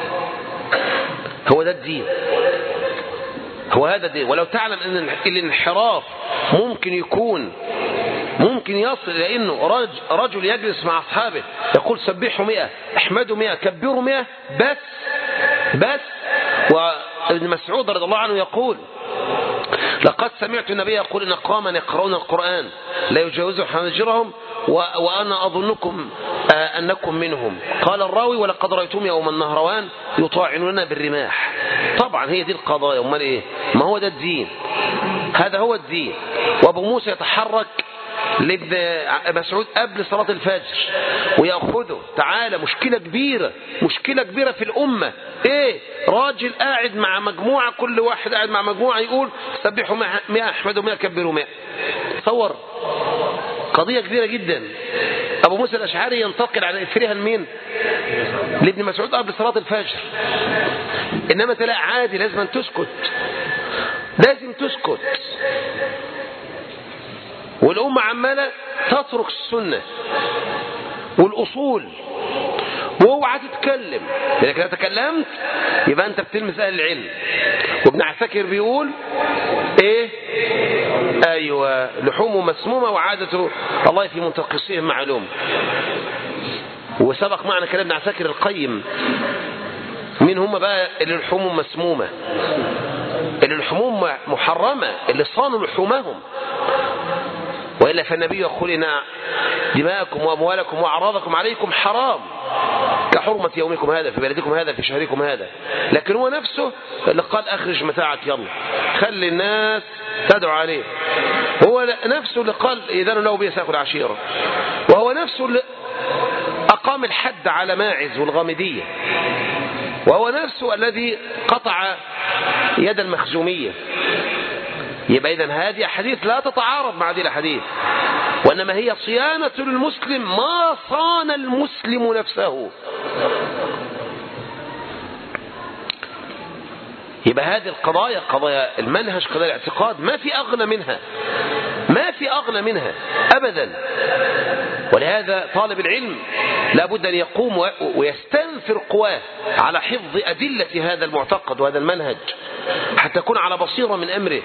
هو ده الدين، هو هذا الدين. ولو تعلم ان الانحراف ممكن يكون ممكن يصل إلى أنه رجل, رجل يجلس مع أصحابه يقول سبحوا مئة احمدوا مئة كبروا مئة بس بس وابن مسعود رضي الله عنه يقول لقد سمعت النبي يقول إن قوما يقرؤون القرآن لا يجاوز حناجرهم وأنا أظنكم أنكم منهم. قال الراوي ولقد رأيتم يوم النهروان يطاعنوننا بالرماح. طبعا هي دي القضايا، امال ايه؟ ما هو ده الدين، هذا هو الدين. وابو موسى يتحرك لابن مسعود قبل صلاة الفجر ويأخذه، تعالى مشكلة كبيرة، مشكلة كبيرة في الأمة. ايه؟ راجل قاعد مع مجموعة، كل واحد قاعد مع مجموعة يقول سبحوا مئة احمدوا مئة كبروا مئة. تصور قضية كبيرة جدا. أبو موسى الأشعري ينتقل على إثرها لمين؟ لابن مسعود قبل صلاة الفجر. إنما تلاقي عادي لازم أن تسكت، لازم تسكت. والأمة عمالة تترك السنة والأصول واوعى تتكلم، لأنك لو تكلمت يبقى أنت بتلمس أهل العلم. وابن عساكر بيقول إيه؟ أيوة، لحوم مسمومة وعادة الله في منتقصيهم معلوم. وسبق معنا كلام ابن عساكر القيم. مين هم بقى اللي لحومهم مسمومة؟ اللي لحومهم محرمة، اللي صانوا لحومهم. وإلا فالنبي يقول إن دماءكم وأموالكم وأعراضكم عليكم حرام كحرمة يومكم هذا في بلدكم هذا في شهركم هذا. لكن هو نفسه اللي قال أخرج متاعك يلا خلي الناس تدعو عليه. هو نفسه اللي قال إذن له بيساق عشيرة. وهو نفسه اللي أقام الحد على ماعز والغامدية. وهو نفسه الذي قطع يد المخزومية. يبقى إذن هذه أحاديث لا تتعارض مع هذه الأحاديث، وإنما هي صيانة للمسلم ما صان المسلم نفسه. يبقى هذه القضايا قضايا المنهج قضايا الاعتقاد ما في أغنى منها، ما في أغنى منها أبدا. ولهذا طالب العلم لابد أن يقوم ويستنفر قواه على حفظ أدلة هذا المعتقد وهذا المنهج حتى يكون على بصيرة من أمره،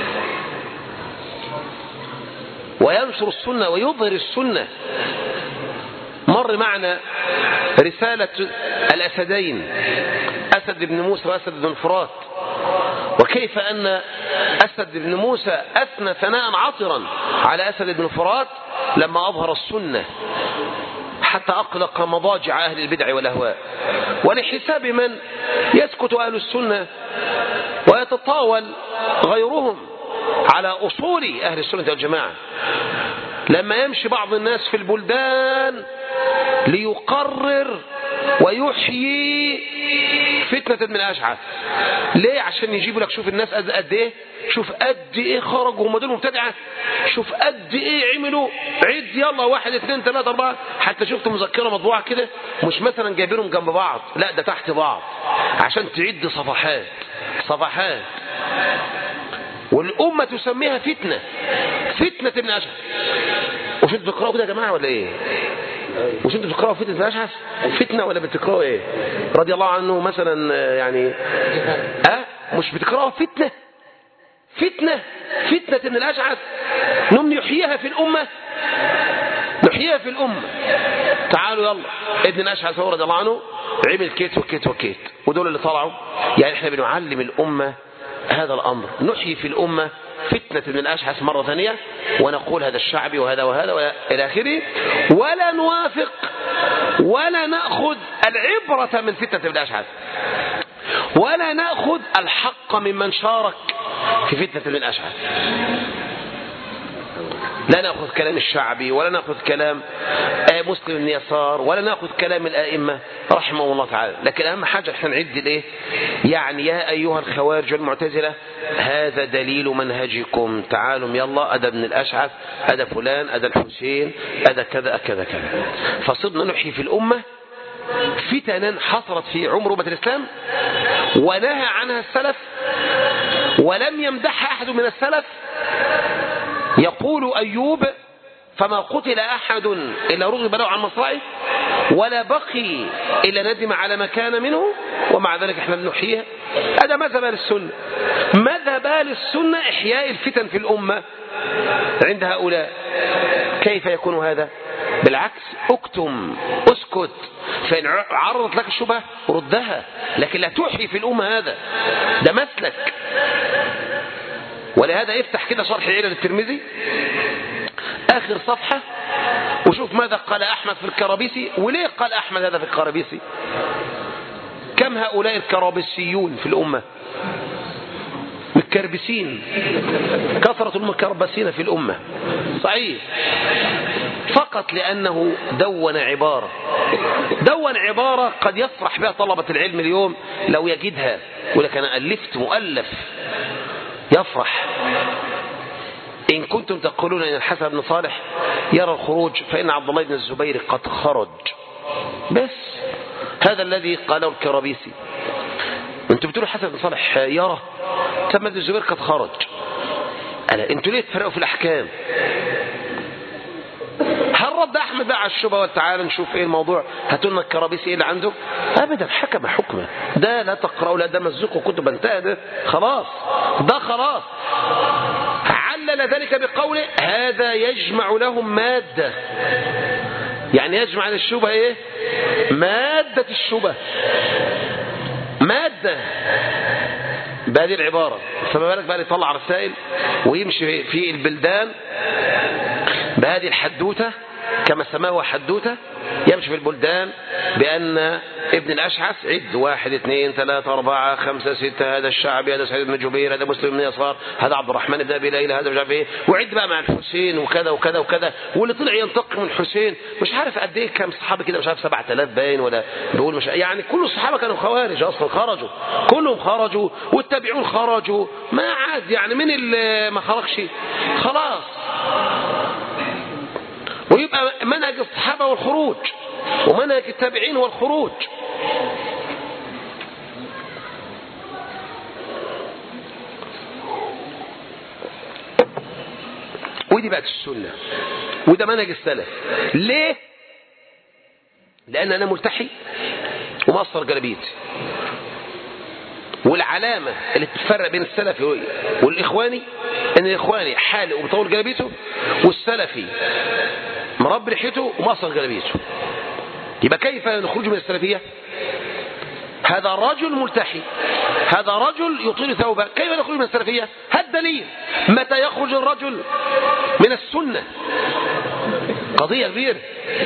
وينشر السنة ويظهر السنة. مر معنا رسالة الأسدين، أسد بن موسى وأسد بن الفرات، وكيف أن أسد بن موسى أثنى ثناء عطرا على أسد بن الفرات لما أظهر السنة حتى أقلق مضاجع أهل البدع والأهواء. ولحساب من يسكت أهل السنة ويتطاول غيرهم على أصول أهل السنة والجماعة. لما يمشي بعض الناس في البلدان ليقرر ويحيي فتنة ابن الأشعث، ليه؟ عشان يجيبوا لك شوف الناس قد ايه، شوف قد ايه خرجوا هم دول مبتدعة، شوف قد ايه عملوا، عد يلا واحد اثنين ثلاثة اربعة. حتى شفت مذكرة مطبوعة كده مش مثلا جايبينهم جنب بعض، لا ده تحت بعض عشان تعد صفحات صفحات. والأمة تسميها فتنة، فتنة ابن أشعث. وش انتوا بتقرأوا كده يا جماعة ولا ايه؟ وش انتوا بتقرأوا فتنة ابن أشعث فتنة ولا بتقرأوا ايه؟ رضي الله عنه مثلا يعني اه مش بتقرأوا فتنة فتنة فتنة ابن الأشعث نم نحييها في الأمة، نحييها في الأمة. تعالوا يلا ابن الأشعث رضي الله عنه عمل كيت وكيت وكيت، ودول اللي طلعوا. يعني احنا بنعلم الأمة هذا الأمر، نحيي في الأمة فتنة ابن الأشعث مرة ثانية، ونقول هذا الشعبي وهذا وهذا إلى آخره، ولا نوافق ولا نأخذ العبرة من فتنة ابن الأشعث، ولا نأخذ الحق ممن شارك في فتنة ابن الأشعث. لا نأخذ كلام الشعبي، ولا نأخذ كلام مسلم بن يسار، ولا نأخذ كلام الآئمة رحمه الله تعالى. لكن أهم حاجة احنا نعد الايه، يعني يا أيها الخوارج والمعتزلة هذا دليل منهجكم، تعالوا يلا أدى ابن الأشعث، أدى فلان، أدى الحسين، أدى كذا كذا كذا. فصرنا نحيي في الأمة فتنا حصلت في عمر أمة الإسلام ونهى عنها السلف، ولم يمدحها أحد من السلف. يقول أيوب فما قتل أحد إلا رغب له عن مصرعه، ولا بقي إلا ندم على ما كان منه، ومع ذلك احنا بنحييها. هذا مذهب أهل السنة. مذهب أهل السنة إحياء الفتن في الأمة عند هؤلاء. كيف يكون هذا؟ بالعكس، اكتم، اسكت، فإن عرضت لك الشبهة ردها، لكن لا تحيي في الأمة. هذا ده مسلك. ولهذا افتح كده شرح علل الترمذي آخر صفحة وشوف ماذا قال أحمد في الكرابيسي. وليه قال أحمد هذا في الكرابيسي؟ كم هؤلاء الكرابيسيون في الأمة؟ متكربسين، كثرة المكربسين في الأمة. صحيح، فقط لأنه دون عبارة دون عبارة قد يفرح بها طلبة العلم اليوم لو يجدها، ولكن أنا ألفت مؤلف يفرح. إن كنتم تقولون إن الحسن بن صالح يرى الخروج فإن عبد الله بن الزبير قد خرج. بس هذا الذي قاله الكرابيسي. أنتم بتقولوا الحسن بن صالح يرى، ثم ابن الزبير قد خرج. ألا أنتم ليه تفرقوا في الأحكام؟ هل رد أحمد بقى على الشبهة وتعالى نشوف إيه الموضوع؟ هاتوا لنا الكرابيسي إيه اللي عنده؟ أبدا، حكم حكمه. ده لا تقرأوا، لا ده مزقوا كتب انتهى، ده خلاص، ده خلاص. علل ذلك بقوله هذا يجمع لهم مادة. يعني يجمع للشبهة إيه؟ مادة الشبهة، مادة بهذه العبارة. فما بالك بقى يطلع رسائل ويمشي في البلدان بهذه الحدوتة كما سماه حدوتة، يمشي في البلدان بأن ابن الأشعث عد واحد اثنين ثلاثة أربعة خمسة ستة، هذا الشعبي، هذا سعيد بن جبير، هذا مسلم بن يسار، هذا عبد الرحمن بن أبي ليلى، هذا مش عارف ايه، وعد بقى مع الحسين وكذا وكذا وكذا. واللي طلع ينتقم من الحسين مش عارف قد ايه، كم صحابة كده، مش عارف سبعة آلاف باين ولا بيقول، مش يعني كل الصحابة كانوا خوارج أصلا، خرجوا كلهم، خرجوا والتابعون خرجوا، ما عاد يعني من اللي ما خرجش خلاص. ويبقى منهج الصحابة والخروج، ومنهج التابعين والخروج. ودي بقت السنة، وده منهج السلف. ليه؟ لأن أنا ملتحي ومقصر جلابيتي، والعلامة اللي تفرق بين السلفي والإخواني أن الإخواني حالق ومطول جلابيته، والسلفي مربي لحيته ومقصر جلابيته. يبقى كيف نخرج من السلفية؟ هذا رجل ملتحي، هذا رجل يطيل ثوبه، كيف نخرج من السلفية؟ هذا الدليل. متى يخرج الرجل من السنة؟ قضية كبيرة،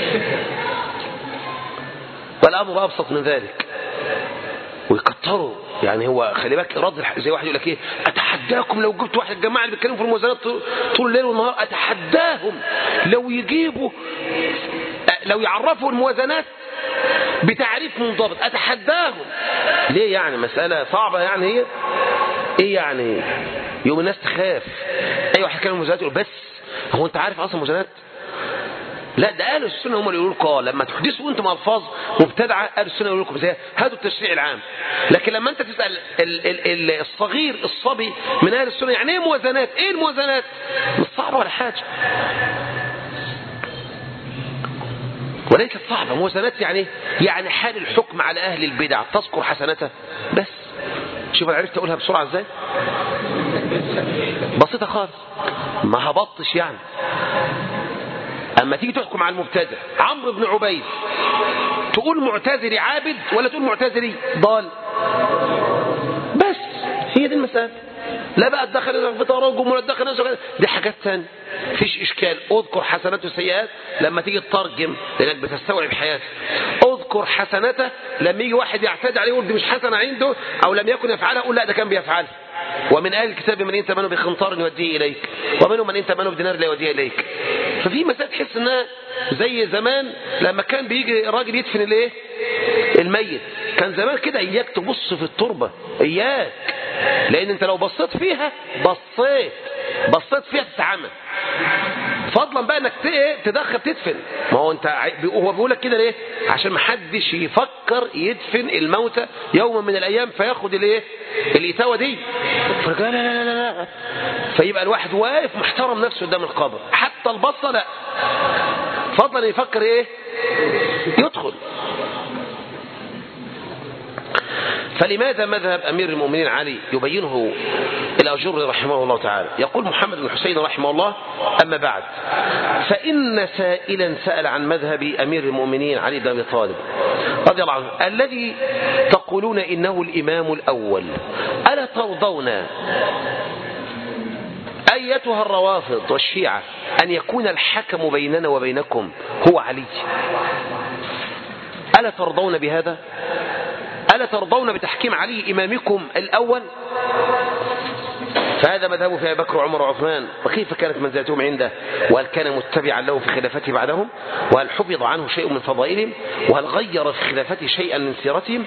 والأمر أبسط من ذلك. ويكتروا، يعني هو خلي بالك رد زي واحد يقول لك ايه، اتحداكم لو جبت واحد الجماعه اللي بيتكلموا في الموازنات طول الليل والنهار، اتحداهم لو يجيبوا لو يعرفوا الموازنات بتعريف منضبط، اتحداهم. ليه يعني؟ مساله صعبه يعني هي ايه يعني؟ يوم الناس تخاف اي واحد يتكلم الموازنات يقول بس هو انت عارف اصلا الموازنات؟ لا، ده اهل السنه هم اللي يقولوا لكم لما تحدثوا انتم الفاظ مبتدعه، اهل السنه يقولوا لكم زي هاتوا التشريع العام. لكن لما انت تسال ال ال ال الصغير الصبي من اهل السنه يعني ايه موازنات؟ ايه الموازنات؟ مش صعبه ولا حاجه، وليست صعبه. موازنات يعني يعني حال الحكم على اهل البدع، تذكر حسناته بس. شوف انا عرفت اقولها بسرعه ازاي، بسيطه خالص، ما هبطش يعني. اما تيجي تحكم على المبتدع عمرو بن عبيد تقول معتزلي عابد ولا تقول معتزلي ضال؟ بس هي دي المسألة. لا بقى تدخل في تراجم ولا تدخل، دي حاجات ثانيه مفيش اشكال. اذكر حسناته وسيئات لما تيجي تترجم لانك بتستوعب حياته. اذكر حسناته لما يجي واحد يعتدي عليه يقول دي مش حسنه عنده او لم يكن يفعلها، قول لا ده كان بيفعلها. ومن اهل الكتاب من ان تمنوا بخنطار يوديه اليك ومنهم من ان تمنوا بدينار لا يوديه اليك. ففي مسائل تحس انها زي زمان لما كان بيجي راجل يدفن الايه الميت، كان زمان كده اياك تبص في التربه، اياك، لان انت لو بصيت فيها بصيت بصيت فيها تتعمى، فضلا بقى انك تدخل تدفن. ما هو انت هو بيقول لك كده ليه؟ عشان ما حدش يفكر يدفن الموتى يوما من الايام فياخد الايه الاتاوه دي. فقال لا لا لا لا، فيبقى الواحد واقف محترم نفسه قدام القبر، حتى البصه لا، فضلا يفكر ايه يدخل. فلماذا مذهب أمير المؤمنين علي يبينه الأجر رحمه الله تعالى؟ يقول محمد بن حسين رحمه الله: أما بعد، فإن سائلا سأل عن مذهب أمير المؤمنين علي بن أبي طالب رضي الله عنه الذي تقولون إنه الإمام الأول، ألا ترضون أيتها الروافض والشيعة أن يكون الحكم بيننا وبينكم هو علي؟ ألا ترضون بهذا؟ ألا ترضون بتحكيم علي إمامكم الأول؟ فهذا مذهبه في أبي بكر وعمر وعثمان، وكيف كانت منزلتهم عنده؟ وهل كان متبعا له في خلافته بعدهم؟ وهل حفظ عنه شيء من فضائلهم؟ وهل غير في خلافته شيئا من سيرتهم؟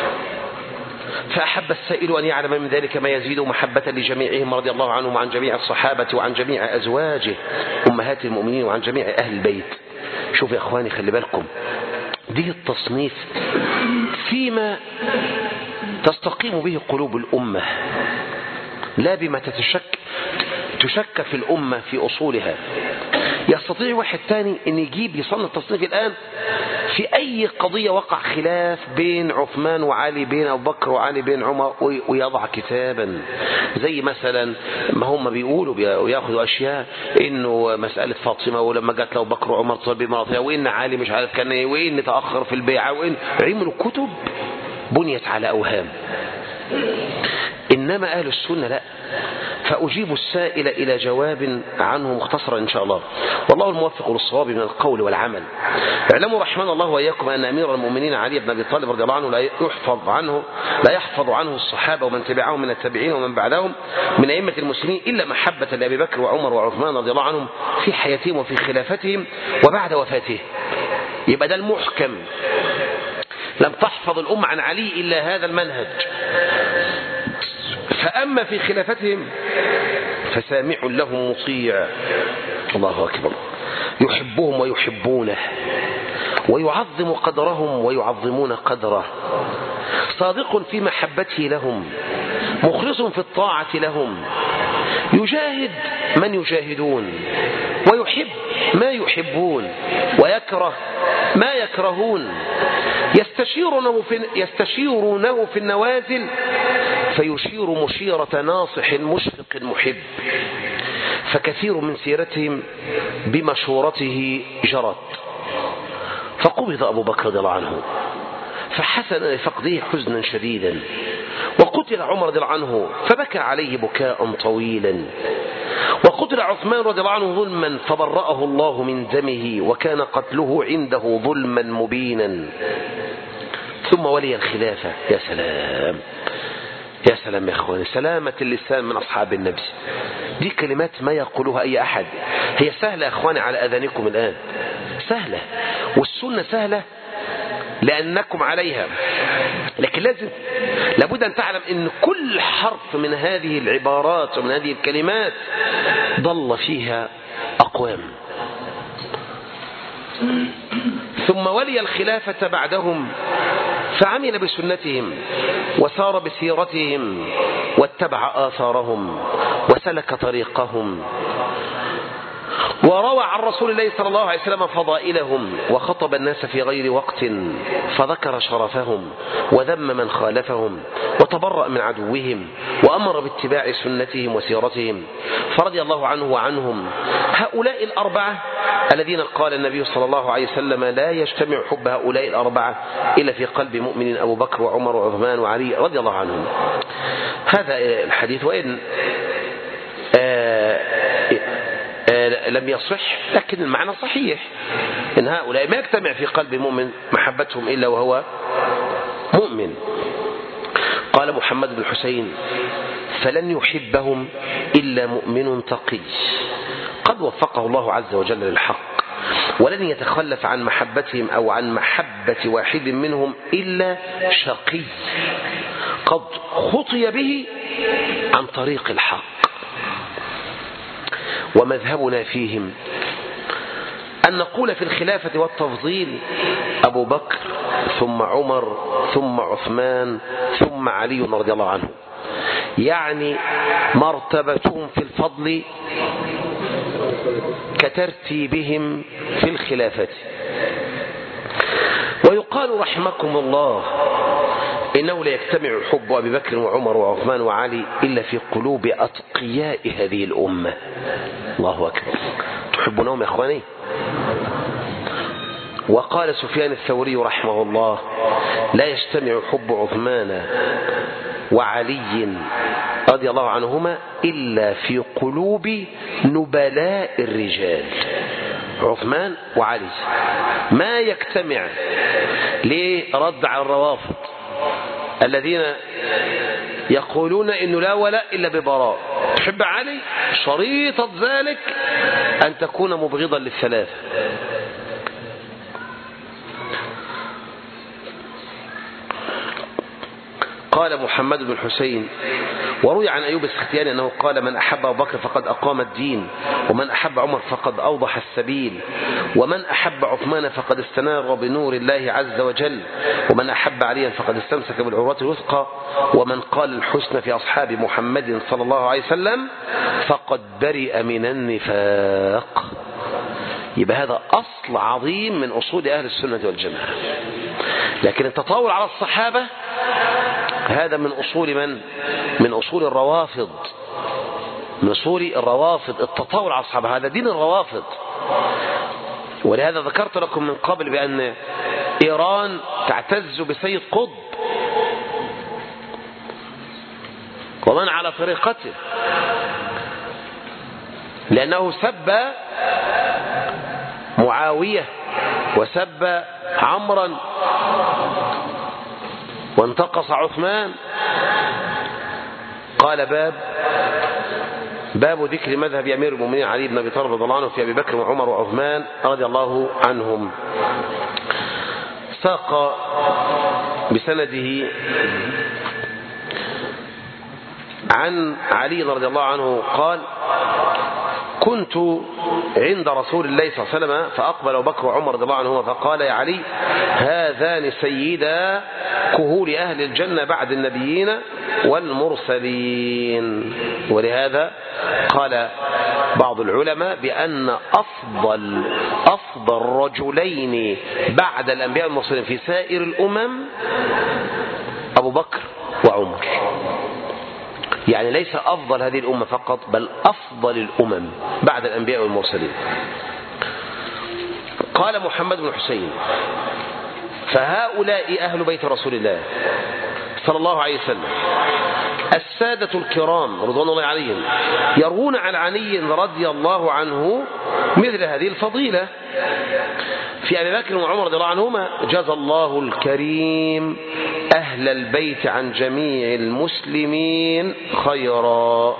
فأحب السائل أن يعلم من ذلك ما يزيد محبة لجميعهم رضي الله عنهم وعن جميع الصحابة وعن جميع أزواجه أمهات المؤمنين وعن جميع أهل البيت. شوف يا أخواني، خلي بالكم، دي التصنيف فيما تستقيم به قلوب الأمة، لا بما تتشك تشك في الأمة في أصولها. يستطيع واحد تاني أن يجيب يصنف تصنيف الآن في أي قضية وقع خلاف بين عثمان وعلي، بين أبو بكر وعلي، بين عمر، ويضع كتابا زي مثلا ما هم بيقولوا ويأخذوا أشياء إنه مسألة فاطمة ولما جات له بكر وعمر طلب بمرضها، وإن علي مش عارف كان إيه، وإن تأخر في البيعة، وإن عملوا كتب بنيت على أوهام. إنما أهل السنة لا، فأجيب السائل إلى جواب عنه مختصرا إن شاء الله، والله الموفق للصواب من القول والعمل. اعلموا رحمنا الله وإياكم أن أمير المؤمنين علي بن أبي طالب رضي الله عنه لا يحفظ عنه لا يحفظ عنه الصحابة ومن تبعهم من التابعين ومن بعدهم من أئمة المسلمين إلا محبة لأبي بكر وعمر وعثمان رضي الله عنهم في حياتهم وفي خلافتهم وبعد وفاته. يبقى ده المحكم، لم تحفظ الأمة عن علي إلا هذا المنهج. فأما في خلافتهم فسامع لهم مطيع، الله أكبر، يحبهم ويحبونه ويعظم قدرهم ويعظمون قدره، صادق في محبته لهم، مخلص في الطاعة لهم، يجاهد من يجاهدون، ويحب ما يحبون، ويكره ما يكرهون، يستشيرونه في, يستشيرونه في النوازل فيشير مشيرة ناصح مشفق محب. فكثير من سيرتهم بمشورته جرت. فقبض أبو بكر رضي الله عنه فحسن لفقده حزنا شديدا، وقتل عمر رضي الله عنه فبكى عليه بكاء طويلا، وقتل عثمان رضي الله عنه ظلما فبرأه الله من دمه وكان قتله عنده ظلما مبينا. ثم ولي الخلافة. يا سلام يا سلام يا اخواني، سلامة اللسان من أصحاب النبي. دي كلمات ما يقولها أي أحد، هي سهلة يا اخواني على أذانكم الآن، سهلة، والسنة سهلة لأنكم عليها، لكن لازم لابد أن تعلم أن كل حرف من هذه العبارات ومن هذه الكلمات ضل فيها أقوام. ثم ولي الخلافة بعدهم فعمل بسنتهم وسار بسيرتهم واتبع آثارهم وسلك طريقهم، وروى عن رسول الله صلى الله عليه وسلم فضائلهم وخطب الناس في غير وقت فذكر شرفهم وذم من خالفهم وتبرأ من عدوهم وأمر باتباع سنتهم وسيرتهم فرضي الله عنه وعنهم. هؤلاء الأربعة الذين قال النبي صلى الله عليه وسلم لا يجتمع حب هؤلاء الأربعة إلا في قلب مؤمن أبو بكر وعمر وعثمان وعلي رضي الله عنهم. هذا الحديث وإن آه آه لم يصح لكن المعنى صحيح، إن هؤلاء ما يجتمع في قلب مؤمن محبتهم إلا وهو مؤمن. قال محمد بن حسين فلن يحبهم إلا مؤمن تقي قد وفقه الله عز وجل للحق، ولن يتخلف عن محبتهم أو عن محبة واحد منهم إلا شقي قد خطي به عن طريق الحق. ومذهبنا فيهم أن نقول في الخلافة والتفضيل أبو بكر ثم عمر ثم عثمان ثم علي رضي الله عنه، يعني مرتبتهم في الفضل كترتيبهم في الخلافة. ويقال رحمكم الله إنه لا يجتمع حب أبي بكر وعمر وعثمان وعلي إلا في قلوب أتقياء هذه الأمة. الله أكبر، تحبونهم يا أخواني؟ وقال سفيان الثوري رحمه الله لا يجتمع حب عثمان وعلي رضي الله عنهما إلا في قلوب نبلاء الرجال. عثمان وعلي ما يجتمع لرد على الروافض الذين يقولون إنه لا ولاء إلا ببراء. تحب علي شريطة ذلك أن تكون مبغضا للثلاثة. قال محمد بن حسين وروي عن أيوب السختياني أنه قال من أحب أبو بكر فقد أقام الدين، ومن أحب عمر فقد أوضح السبيل، ومن أحب عثمان فقد استنار بنور الله عز وجل، ومن أحب عليا فقد استمسك بالعروة الوثقى، ومن قال الحسن في أصحاب محمد صلى الله عليه وسلم فقد برئ من النفاق. يبقى هذا أصل عظيم من أصول أهل السنة والجماعة. لكن التطاول على الصحابة هذا من أصول من؟ من أصول الروافض، من أصول الروافض. التطاول على الصحابة هذا دين الروافض. ولهذا ذكرت لكم من قبل بأن إيران تعتز بسيد قطب ومن على طريقته، لأنه سب معاوية وسب عمرا وانتقص عثمان. قال باب باب ذكر مذهب أمير المؤمنين علي بن أبي طالب رضي الله عنه في أبي بكر وعمر وعثمان رضي الله عنهم. ساق بسنده عن علي رضي الله عنه قال كنت عند رسول الله صلى الله عليه وسلم فأقبل أبو بكر وعمر رضي الله عنهما فقال يا علي هذان سيدا كهول أهل الجنة بعد النبيين والمرسلين. ولهذا قال بعض العلماء بأن أفضل أفضل رجلين بعد الأنبياء والمرسلين في سائر الأمم أبو بكر وعمر. يعني ليس أفضل هذه الأمة فقط بل أفضل الأمم بعد الأنبياء والمرسلين. قال محمد بن حسين فهؤلاء أهل بيت رسول الله صلى الله عليه وسلم السادة الكرام رضوان الله عليهم يروون عن علي رضي الله عنه مثل هذه الفضيلة في أبي بكر وعمر رضي الله عنهما. جزى الله الكريم أهل البيت عن جميع المسلمين خيرا.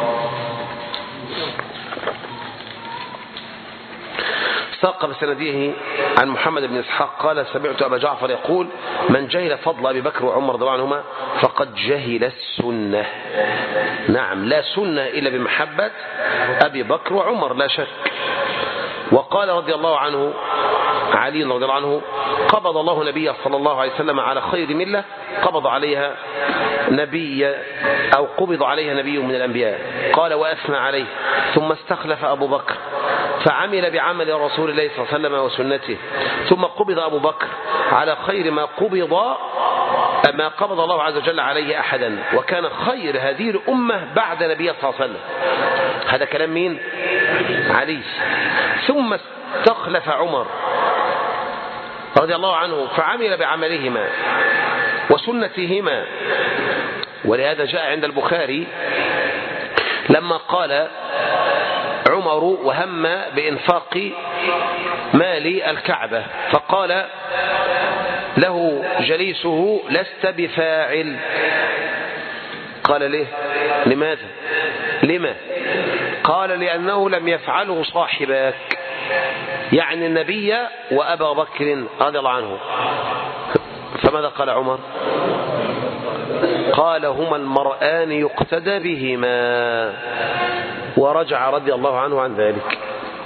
ساق بسنده عن محمد بن إسحاق قال سمعت أبا جعفر يقول من جهل فضل أبي بكر وعمر رضي الله عنهما فقد جهل السنة. نعم لا سنة إلا بمحبة أبي بكر وعمر لا شك. وقال رضي الله عنه علي رضي الله عنه قبض الله نبيه صلى الله عليه وسلم على خير ملة قبض عليها نبي أو قبض عليها نبي من الأنبياء. قال وأثنى عليه ثم استخلف أبو بكر فعمل بعمل رسول الله صلى الله عليه وسلم وسنته. ثم قبض أبو بكر على خير ما قبض ما قبض الله عز وجل عليه أحدا، وكان خير هذه الأمة بعد نبيه صلى الله عليه وسلم. هذا كلام مين؟ علي. ثم استخلف عمر رضي الله عنه فعمل بعملهما وسنتهما. ولهذا جاء عند البخاري لما قال عمر وهم بإنفاق مال الكعبة فقال له جليسه لست بفاعل. قال ليه؟ لماذا؟ لما؟ قال لأنه لم يفعله صاحبك، يعني النبي وأبا بكر رضي الله عنه. فماذا قال عمر؟ قال هما المرآن يقتدى بهما، ورجع رضي الله عنه عن ذلك.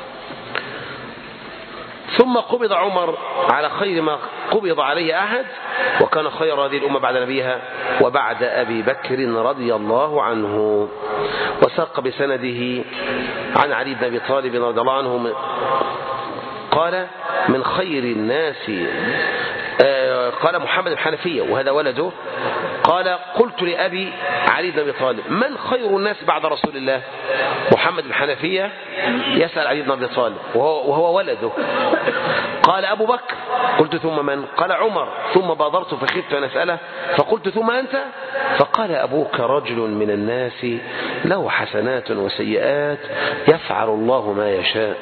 ثم قبض عمر على خير ما قبض عليه أحد، وكان خير هذه الأمة بعد نبيها وبعد أبي بكر رضي الله عنه. وساق بسنده عن علي بن أبي طالب رضي الله عنه قال من خير الناس، قال محمد الحنفية وهذا ولده، قال قلت لأبي علي بن أبي طالب من خير الناس بعد رسول الله؟ محمد الحنفية يسأل علي بن أبي طالب وهو, وهو ولده. قال أبو بكر. قلت ثم من؟ قال عمر. ثم بادرت فخفت أن أسأله فقلت ثم أنت؟ فقال أبوك رجل من الناس له حسنات وسيئات يفعل الله ما يشاء.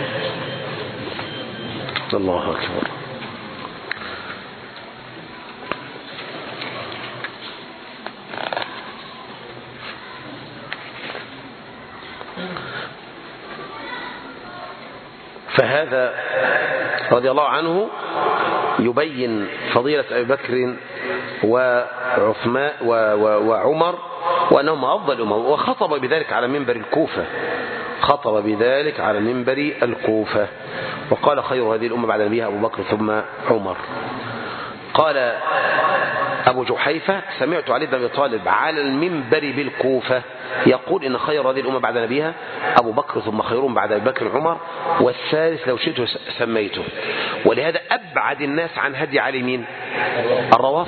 الله أكبر. فهذا رضي الله عنه يبين فضيلة أبي بكر وعثمان وعمر وأنهم أفضل الأمم، وخطب بذلك على منبر الكوفة، خطب بذلك على منبر الكوفة وقال خير هذه الأمة بعد نبيها أبو بكر ثم عمر. قال أبو جحيفة سمعت علي بن أبي طالب على المنبر بالكوفة يقول إن خير هذه الأمة بعد نبيها أبو بكر ثم خيرهم بعد أبي بكر عمر والثالث لو شئت سميته. ولهذا أبعد الناس عن هدي علي مين؟ الروافض.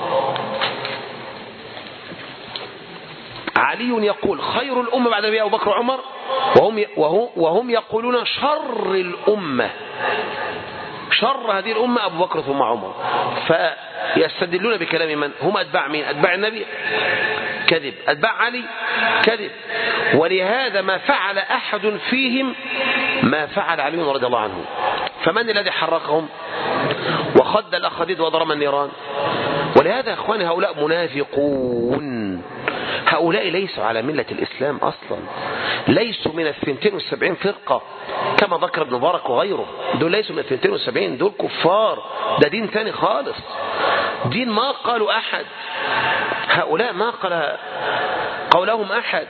علي يقول خير الأمة بعد نبيها أبو بكر وعمر وهم, وهم, وهم يقولون شر الأمة، شر هذه الأمة أبو بكر ثم عمر. فيستدلون بكلام من؟ هم أتباع مين؟ أتباع النبي؟ كذب. أتباع علي؟ كذب. ولهذا ما فعل أحد فيهم ما فعل علي رضي الله عنه. فمن الذي حرقهم وخد الأخديد وضرم النيران؟ ولهذا يا أخواني هؤلاء منافقون، هؤلاء ليسوا على ملة الإسلام أصلا، ليسوا من الثنتين والسبعين فرقة كما ذكر ابن مبارك وغيره. دول ليسوا من الثنتين والسبعين، دول كفار، ده دين تاني خالص، دين ما قالوا أحد، هؤلاء ما قال قولهم أحد.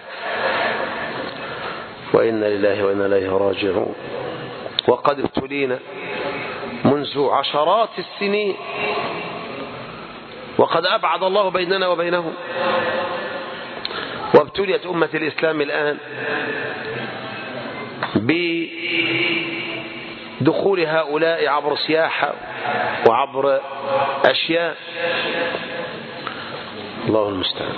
وإنا لله وإنا إليه راجعون. وقد ابتلينا منذ عشرات السنين وقد أبعد الله بيننا وبينهم، وابتليت أمة الإسلام الآن بدخول هؤلاء عبر سياحة وعبر أشياء. الله المستعان.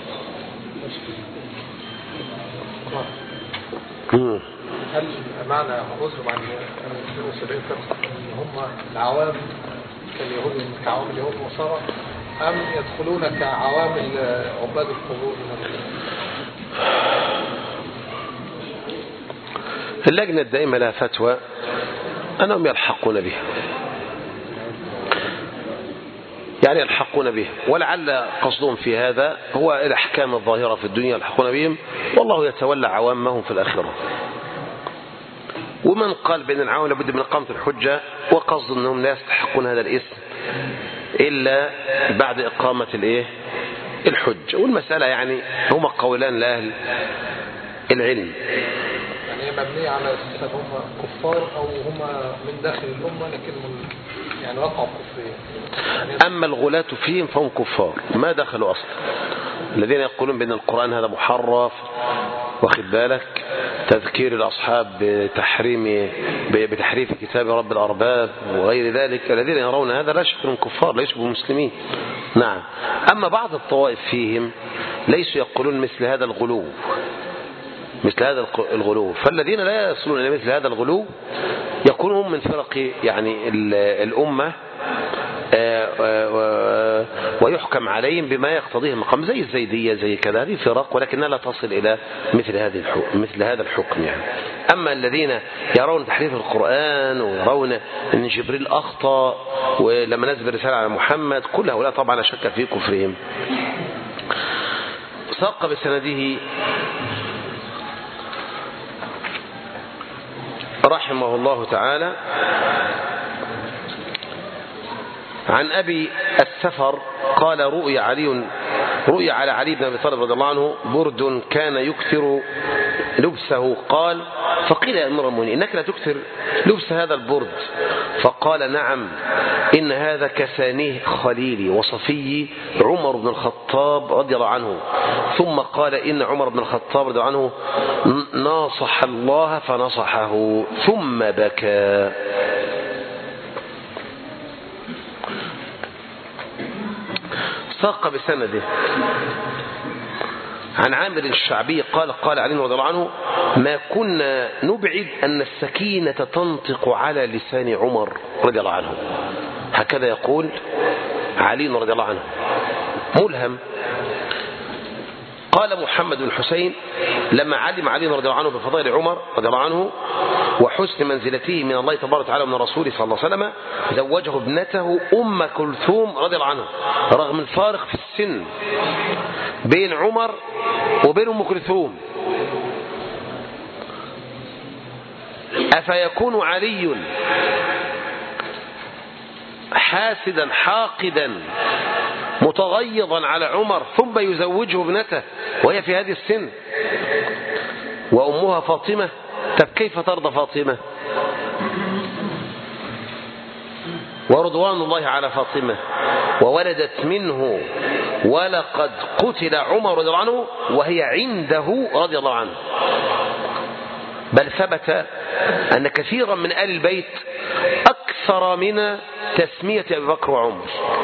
هل معنى خروجهم عن اثنين وسبعين فرقة ان هم العوام كاليهود كعوام اليهود والنصارى، ام يدخلون كعوامل عباد القبور؟ اللجنة الدائمة لها فتوى أنهم يلحقون بها، يعني يلحقون به، ولعل قصدهم في هذا هو الأحكام الظاهرة في الدنيا يلحقون بهم، والله يتولى عوامهم في الآخرة. ومن قال بأن العوام لابد من إقامة الحجة وقصد أنهم لا يستحقون هذا الاسم إلا بعد إقامة الإيه؟ الحجة. والمسألة يعني هما قولان لأهل العلم، يعني هي مبنية على أساس هم كفار أو هم من داخل الأمة لكن من يعني وقعوا كفرين. يعني أما الغلاة فيهم فهم كفار ما دخلوا أصلا، الذين يقولون بأن القرآن هذا محرف واخد بالك تذكير الأصحاب بتحريم بتحريف كتاب رب الأرباب وغير ذلك، الذين يرون هذا لا شك من كفار ليسوا بمسلمين. نعم. أما بعض الطوائف فيهم ليسوا يقولون مثل هذا الغلو مثل هذا الغلو فالذين لا يصلون إلى مثل هذا الغلو يكونون هم من فرق يعني الأمة، ويحكم عليهم بما يقتضيه المقام، زي الزيدية زي كذا، هذه فرق ولكنها لا تصل إلى مثل هذه الحكم مثل هذا الحكم يعني. أما الذين يرون تحريف القرآن ويرون أن جبريل أخطأ ولما نزل رسالة على محمد، كل هؤلاء طبعا لا شك في كفرهم. ساق بسنده رحمه الله تعالى عن أبي السفر قال رؤي علي رؤي على علي بن أبي طالب رضي الله عنه برد كان يكثر لبسه، قال فقيل يا أمير المؤمنين إنك لا تكثر لبس هذا البرد؟ فقال نعم، إن هذا كسانيه خليلي وصفي عمر بن الخطاب رضي الله عنه. ثم قال إن عمر بن الخطاب رضي الله عنه ناصح الله فنصحه ثم بكى. ساق بسنده عن عامر الشعبي قال قال علي رضي الله عنه ما كنا نبعد أن السكينة تنطق على لسان عمر رضي الله عنه. هكذا يقول علي رضي الله عنه ملهم. قال محمد بن حسين لما علم علي رضي الله عنه بفضائل عمر رضي الله عنه وحسن منزلته من الله تبارك وتعالى ومن رسوله صلى الله عليه وسلم زوجه ابنته أم كلثوم رضي الله عنه، رغم الفارق في السن بين عمر وبين أم كلثوم. أفيكون علي حاسدا حاقدا متغيظا على عمر ثم يزوجه ابنته وهي في هذه السن وأمها فاطمة؟ طب كيف ترضى فاطمة ورضوان الله على فاطمة وولدت منه ولقد قتل عمر رضي الله عنه وهي عنده رضي الله عنه؟ بل ثبت أن كثيرا من آل البيت أكثر من تسمية أبي بكر وعمر.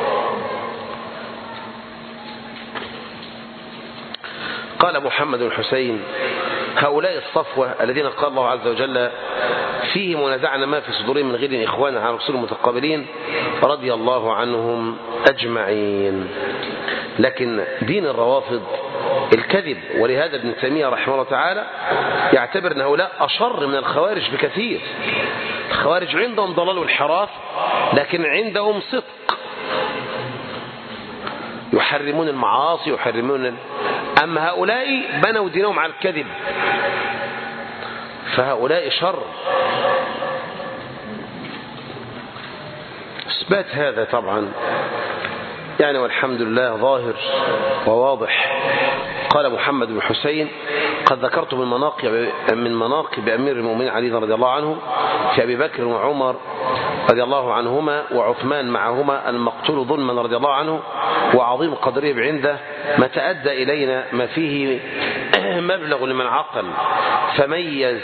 قال محمد بن حسين هؤلاء الصفوة الذين قال الله عز وجل فيهم ونزعنا ما في صدورهم من غل إخوانا على رسول المتقابلين رضي الله عنهم أجمعين. لكن دين الروافض الكذب، ولهذا ابن تيمية رحمه الله تعالى يعتبر أن هؤلاء أشر من الخوارج بكثير. الخوارج عندهم ضلال والحراف لكن عندهم صدق، يحرمون المعاصي يحرمون ال... أما هؤلاء بنوا دينهم على الكذب، فهؤلاء شر. إثبات هذا طبعا يعني والحمد لله ظاهر وواضح. قال محمد بن حسين قد ذكرت من مناقب من مناقب أمير المؤمنين علي رضي الله عنه في أبي بكر وعمر رضي الله عنهما وعثمان معهما المقتول ظلما رضي الله عنه وعظيم قدره عنده ما تأدى إلينا ما فيه مبلغ لمن عقل فميز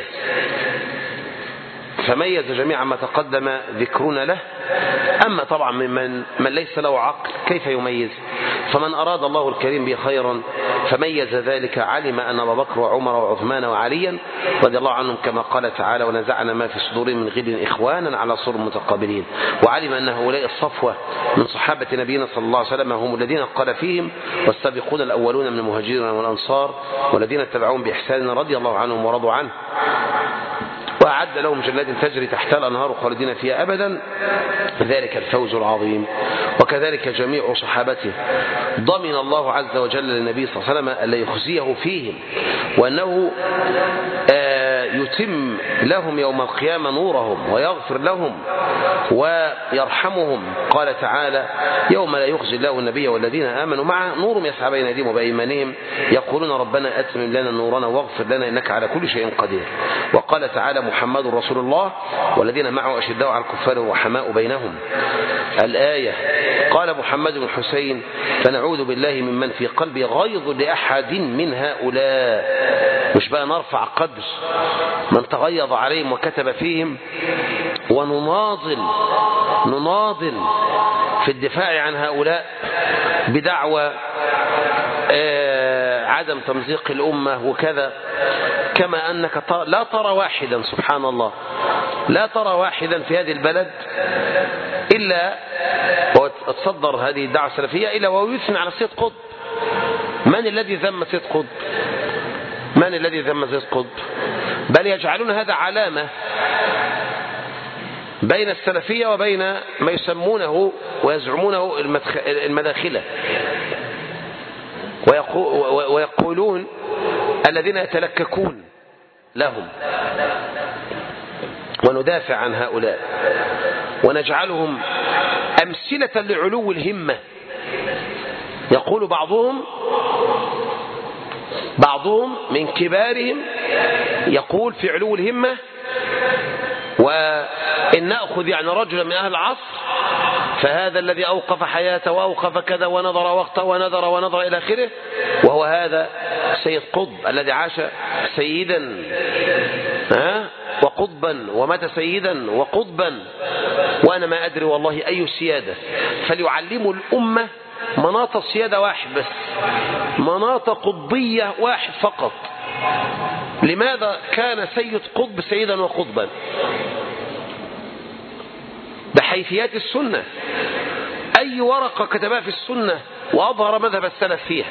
فميز جميعا ما تقدم ذكرنا له. أما طبعا من من ليس له عقل كيف يميز؟ فمن أراد الله الكريم به خيرا فميز ذلك علم أن أبا بكر وعمر وعثمان وعليا رضي الله عنهم كما قال تعالى ونزعنا ما في صدورهم من غل إخوانا على سرر متقابلين، وعلم أن هؤلاء الصفوة من صحابة نبينا صلى الله عليه وسلم هم الذين قال فيهم والسابقون الأولون من المهاجرين والأنصار والذين اتبعوهم بإحسان رضي الله عنهم ورضوا عنه وأعد لهم جنات تجري تحتها الأنهار خالدين فيها أبدا ذلك الفوز العظيم. وكذلك جميع صحابته ضمن الله عز وجل للنبي صلى الله عليه وسلم ألا يخزيه فيهم وأنه يتم لهم يوم القيامة نورهم ويغفر لهم ويرحمهم. قال تعالى يوم لا يخزي الله النبي والذين آمنوا معه نورهم يسعى بين أيديهم وبأيمانهم يقولون ربنا أتمم لنا نورنا واغفر لنا إنك على كل شيء قدير. وقال تعالى محمد رسول الله والذين معه أشداء على الكفار رحماء بينهم الآية. قال محمد بن حسين فنعوذ بالله ممن في قلبه غيظ لأحد من هؤلاء مش بقى نرفع قدر من تغيظ عليهم وكتب فيهم ونناضل نناضل في الدفاع عن هؤلاء بدعوى عدم تمزيق الأمة وكذا، كما أنك لا ترى واحدا سبحان الله لا ترى واحدا في هذه البلد إلا وتصدر هذه الدعوة السلفية إلا ويثني على سيد قطب. من الذي ذم سيد قطب؟ من الذي ذم سيد قطب؟ بل يجعلون هذا علامة بين السلفية وبين ما يسمونه ويزعمونه المداخلة، ويقولون الذين يتلككون لهم، وندافع عن هؤلاء ونجعلهم أمثلة لعلو الهمة. يقول بعضهم بعضهم من كبارهم يقول في علو الهمة: وإن نأخذ يعني رجلا من أهل العصر فهذا الذي أوقف حياته وأوقف كذا ونظر وقته ونظر ونظر إلى آخره، وهو هذا سيد قطب الذي عاش سيدا ها وقطبا ومات سيدا وقطبا، وأنا ما أدري والله أي سيادة. فليعلموا الأمة مناط السيادة واحد بس، مناط قطبية واحد فقط. لماذا كان سيد قطب سيدا وقطبا؟ بحيثيات السنة. أي ورقة كتبها في السنة وأظهر مذهب السلف فيها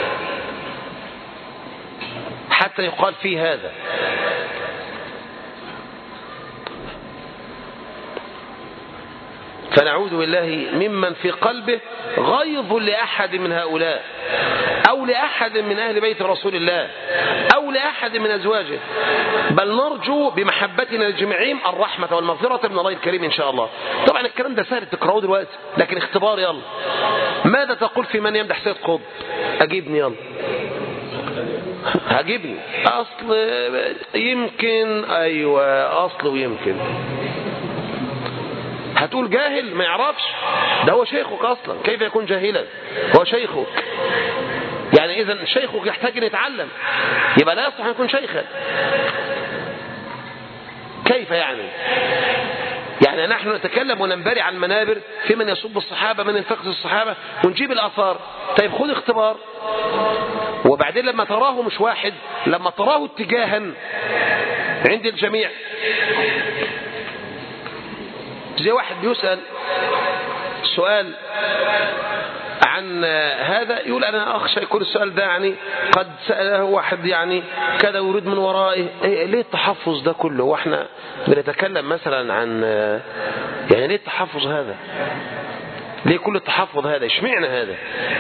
حتى يقال فيه هذا. فنعوذ بالله ممن في قلبه غيظ لأحد من هؤلاء أو لأحد من أهل بيت رسول الله أو لأحد من أزواجه، بل نرجو بمحبتنا للجميعين الرحمة والمغفرة من الله الكريم إن شاء الله. طبعا الكلام ده سهل تقرأوه دلوقتي، لكن اختبار. يلا، ماذا تقول في من يمدح سيد قطب؟ أجيبني يلا، هجيبني. أصل يمكن، أيوة أصل ويمكن. هتقول جاهل ما يعرفش، ده هو شيخك أصلا، كيف يكون جاهلا؟ هو شيخك، يعني إذن شيخك يحتاج أن يتعلم، يبقى لا يصلح أن يكون شيخا. كيف يعني؟ يعني نحن نتكلم وننبري عن المنابر في من يسب الصحابة، من ينتقد الصحابة، ونجيب الآثار. طيب خذ اختبار، وبعدين لما تراه مش واحد، لما تراه اتجاها عند الجميع، زي واحد بيسأل سؤال عن هذا، يقول أنا أخشى يكون السؤال ده يعني قد سأله واحد يعني كذا يريد من ورائه. إيه ليه التحفظ ده كله وإحنا بنتكلم مثلا عن، يعني ليه التحفظ هذا؟ ليه كل التحفظ هذا؟ اشمعنى هذا؟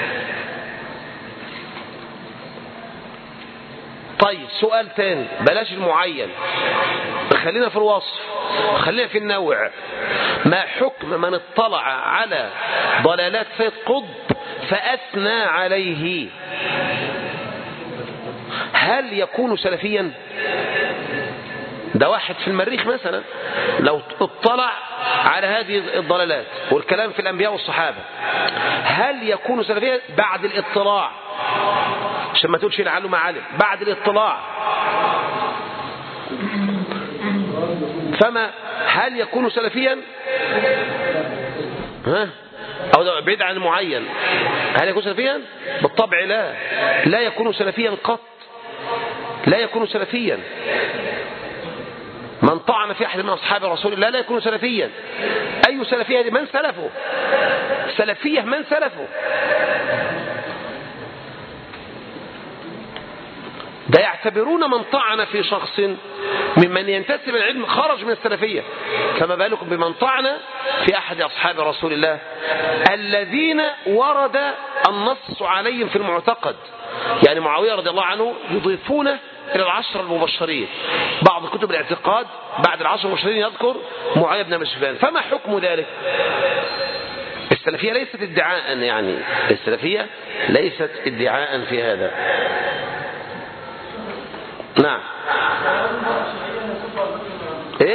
طيب سؤال تاني، بلاش المعين، خلينا في الوصف، خلينا في النوع. ما حكم من اطلع على ضلالات سيد قطب فأثنى عليه؟ هل يكون سلفيا؟ ده واحد في المريخ مثلا لو اطلع على هذه الضلالات والكلام في الأنبياء والصحابة، هل يكون سلفيا بعد الاطلاع؟ عشان ما تقولش لعله ما علم، بعد الاطلاع. فما هل يكون سلفيا؟ ها؟ أو بعيد عن معين، هل يكون سلفيا؟ بالطبع لا، لا يكون سلفيا قط، لا يكون سلفيا. من طعن في أحد من أصحاب رسول الله لا يكون سلفيا. أي سلفية؟ من سلفه؟ سلفية من سلفه؟ ده يعتبرون من طعن في شخص ممن ينتسب العلم خرج من السلفية، فما بالكم بمن طعن في أحد أصحاب رسول الله الذين ورد النص عليهم في المعتقد. يعني معاوية رضي الله عنه يضيفونه إلى العشر المبشرين، بعض كتب الاعتقاد بعد العشر المبشرين يذكر معاوية بن أبي سفيان. فما حكم ذلك؟ السلفية ليست ادعاء، يعني السلفية ليست ادعاء في هذا. نعم. ايه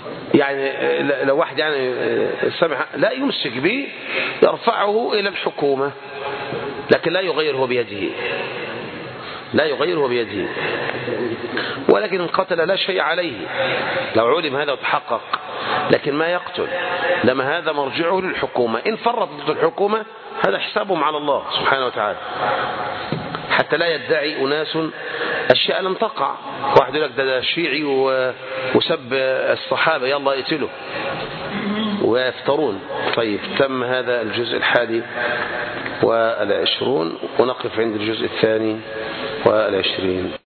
يعني لو واحد يعني سمح لا يمسك به يرفعه إلى الحكومة، لكن لا يغيره بيده، لا يغيره بيده. ولكن القتل لا شيء عليه لو علم هذا وتحقق، لكن ما يقتل لما هذا مرجعه للحكومة. إن فرطت الحكومة هذا حسابهم على الله سبحانه وتعالى، حتى لا يدعي أناس أشياء لم تقع. واحد يقول لك ده, ده شيعي وسب الصحابة يلا يقتله ويفترون. طيب تم هذا الجزء الحادي والعشرون، ونقف عند الجزء الثاني والعشرين.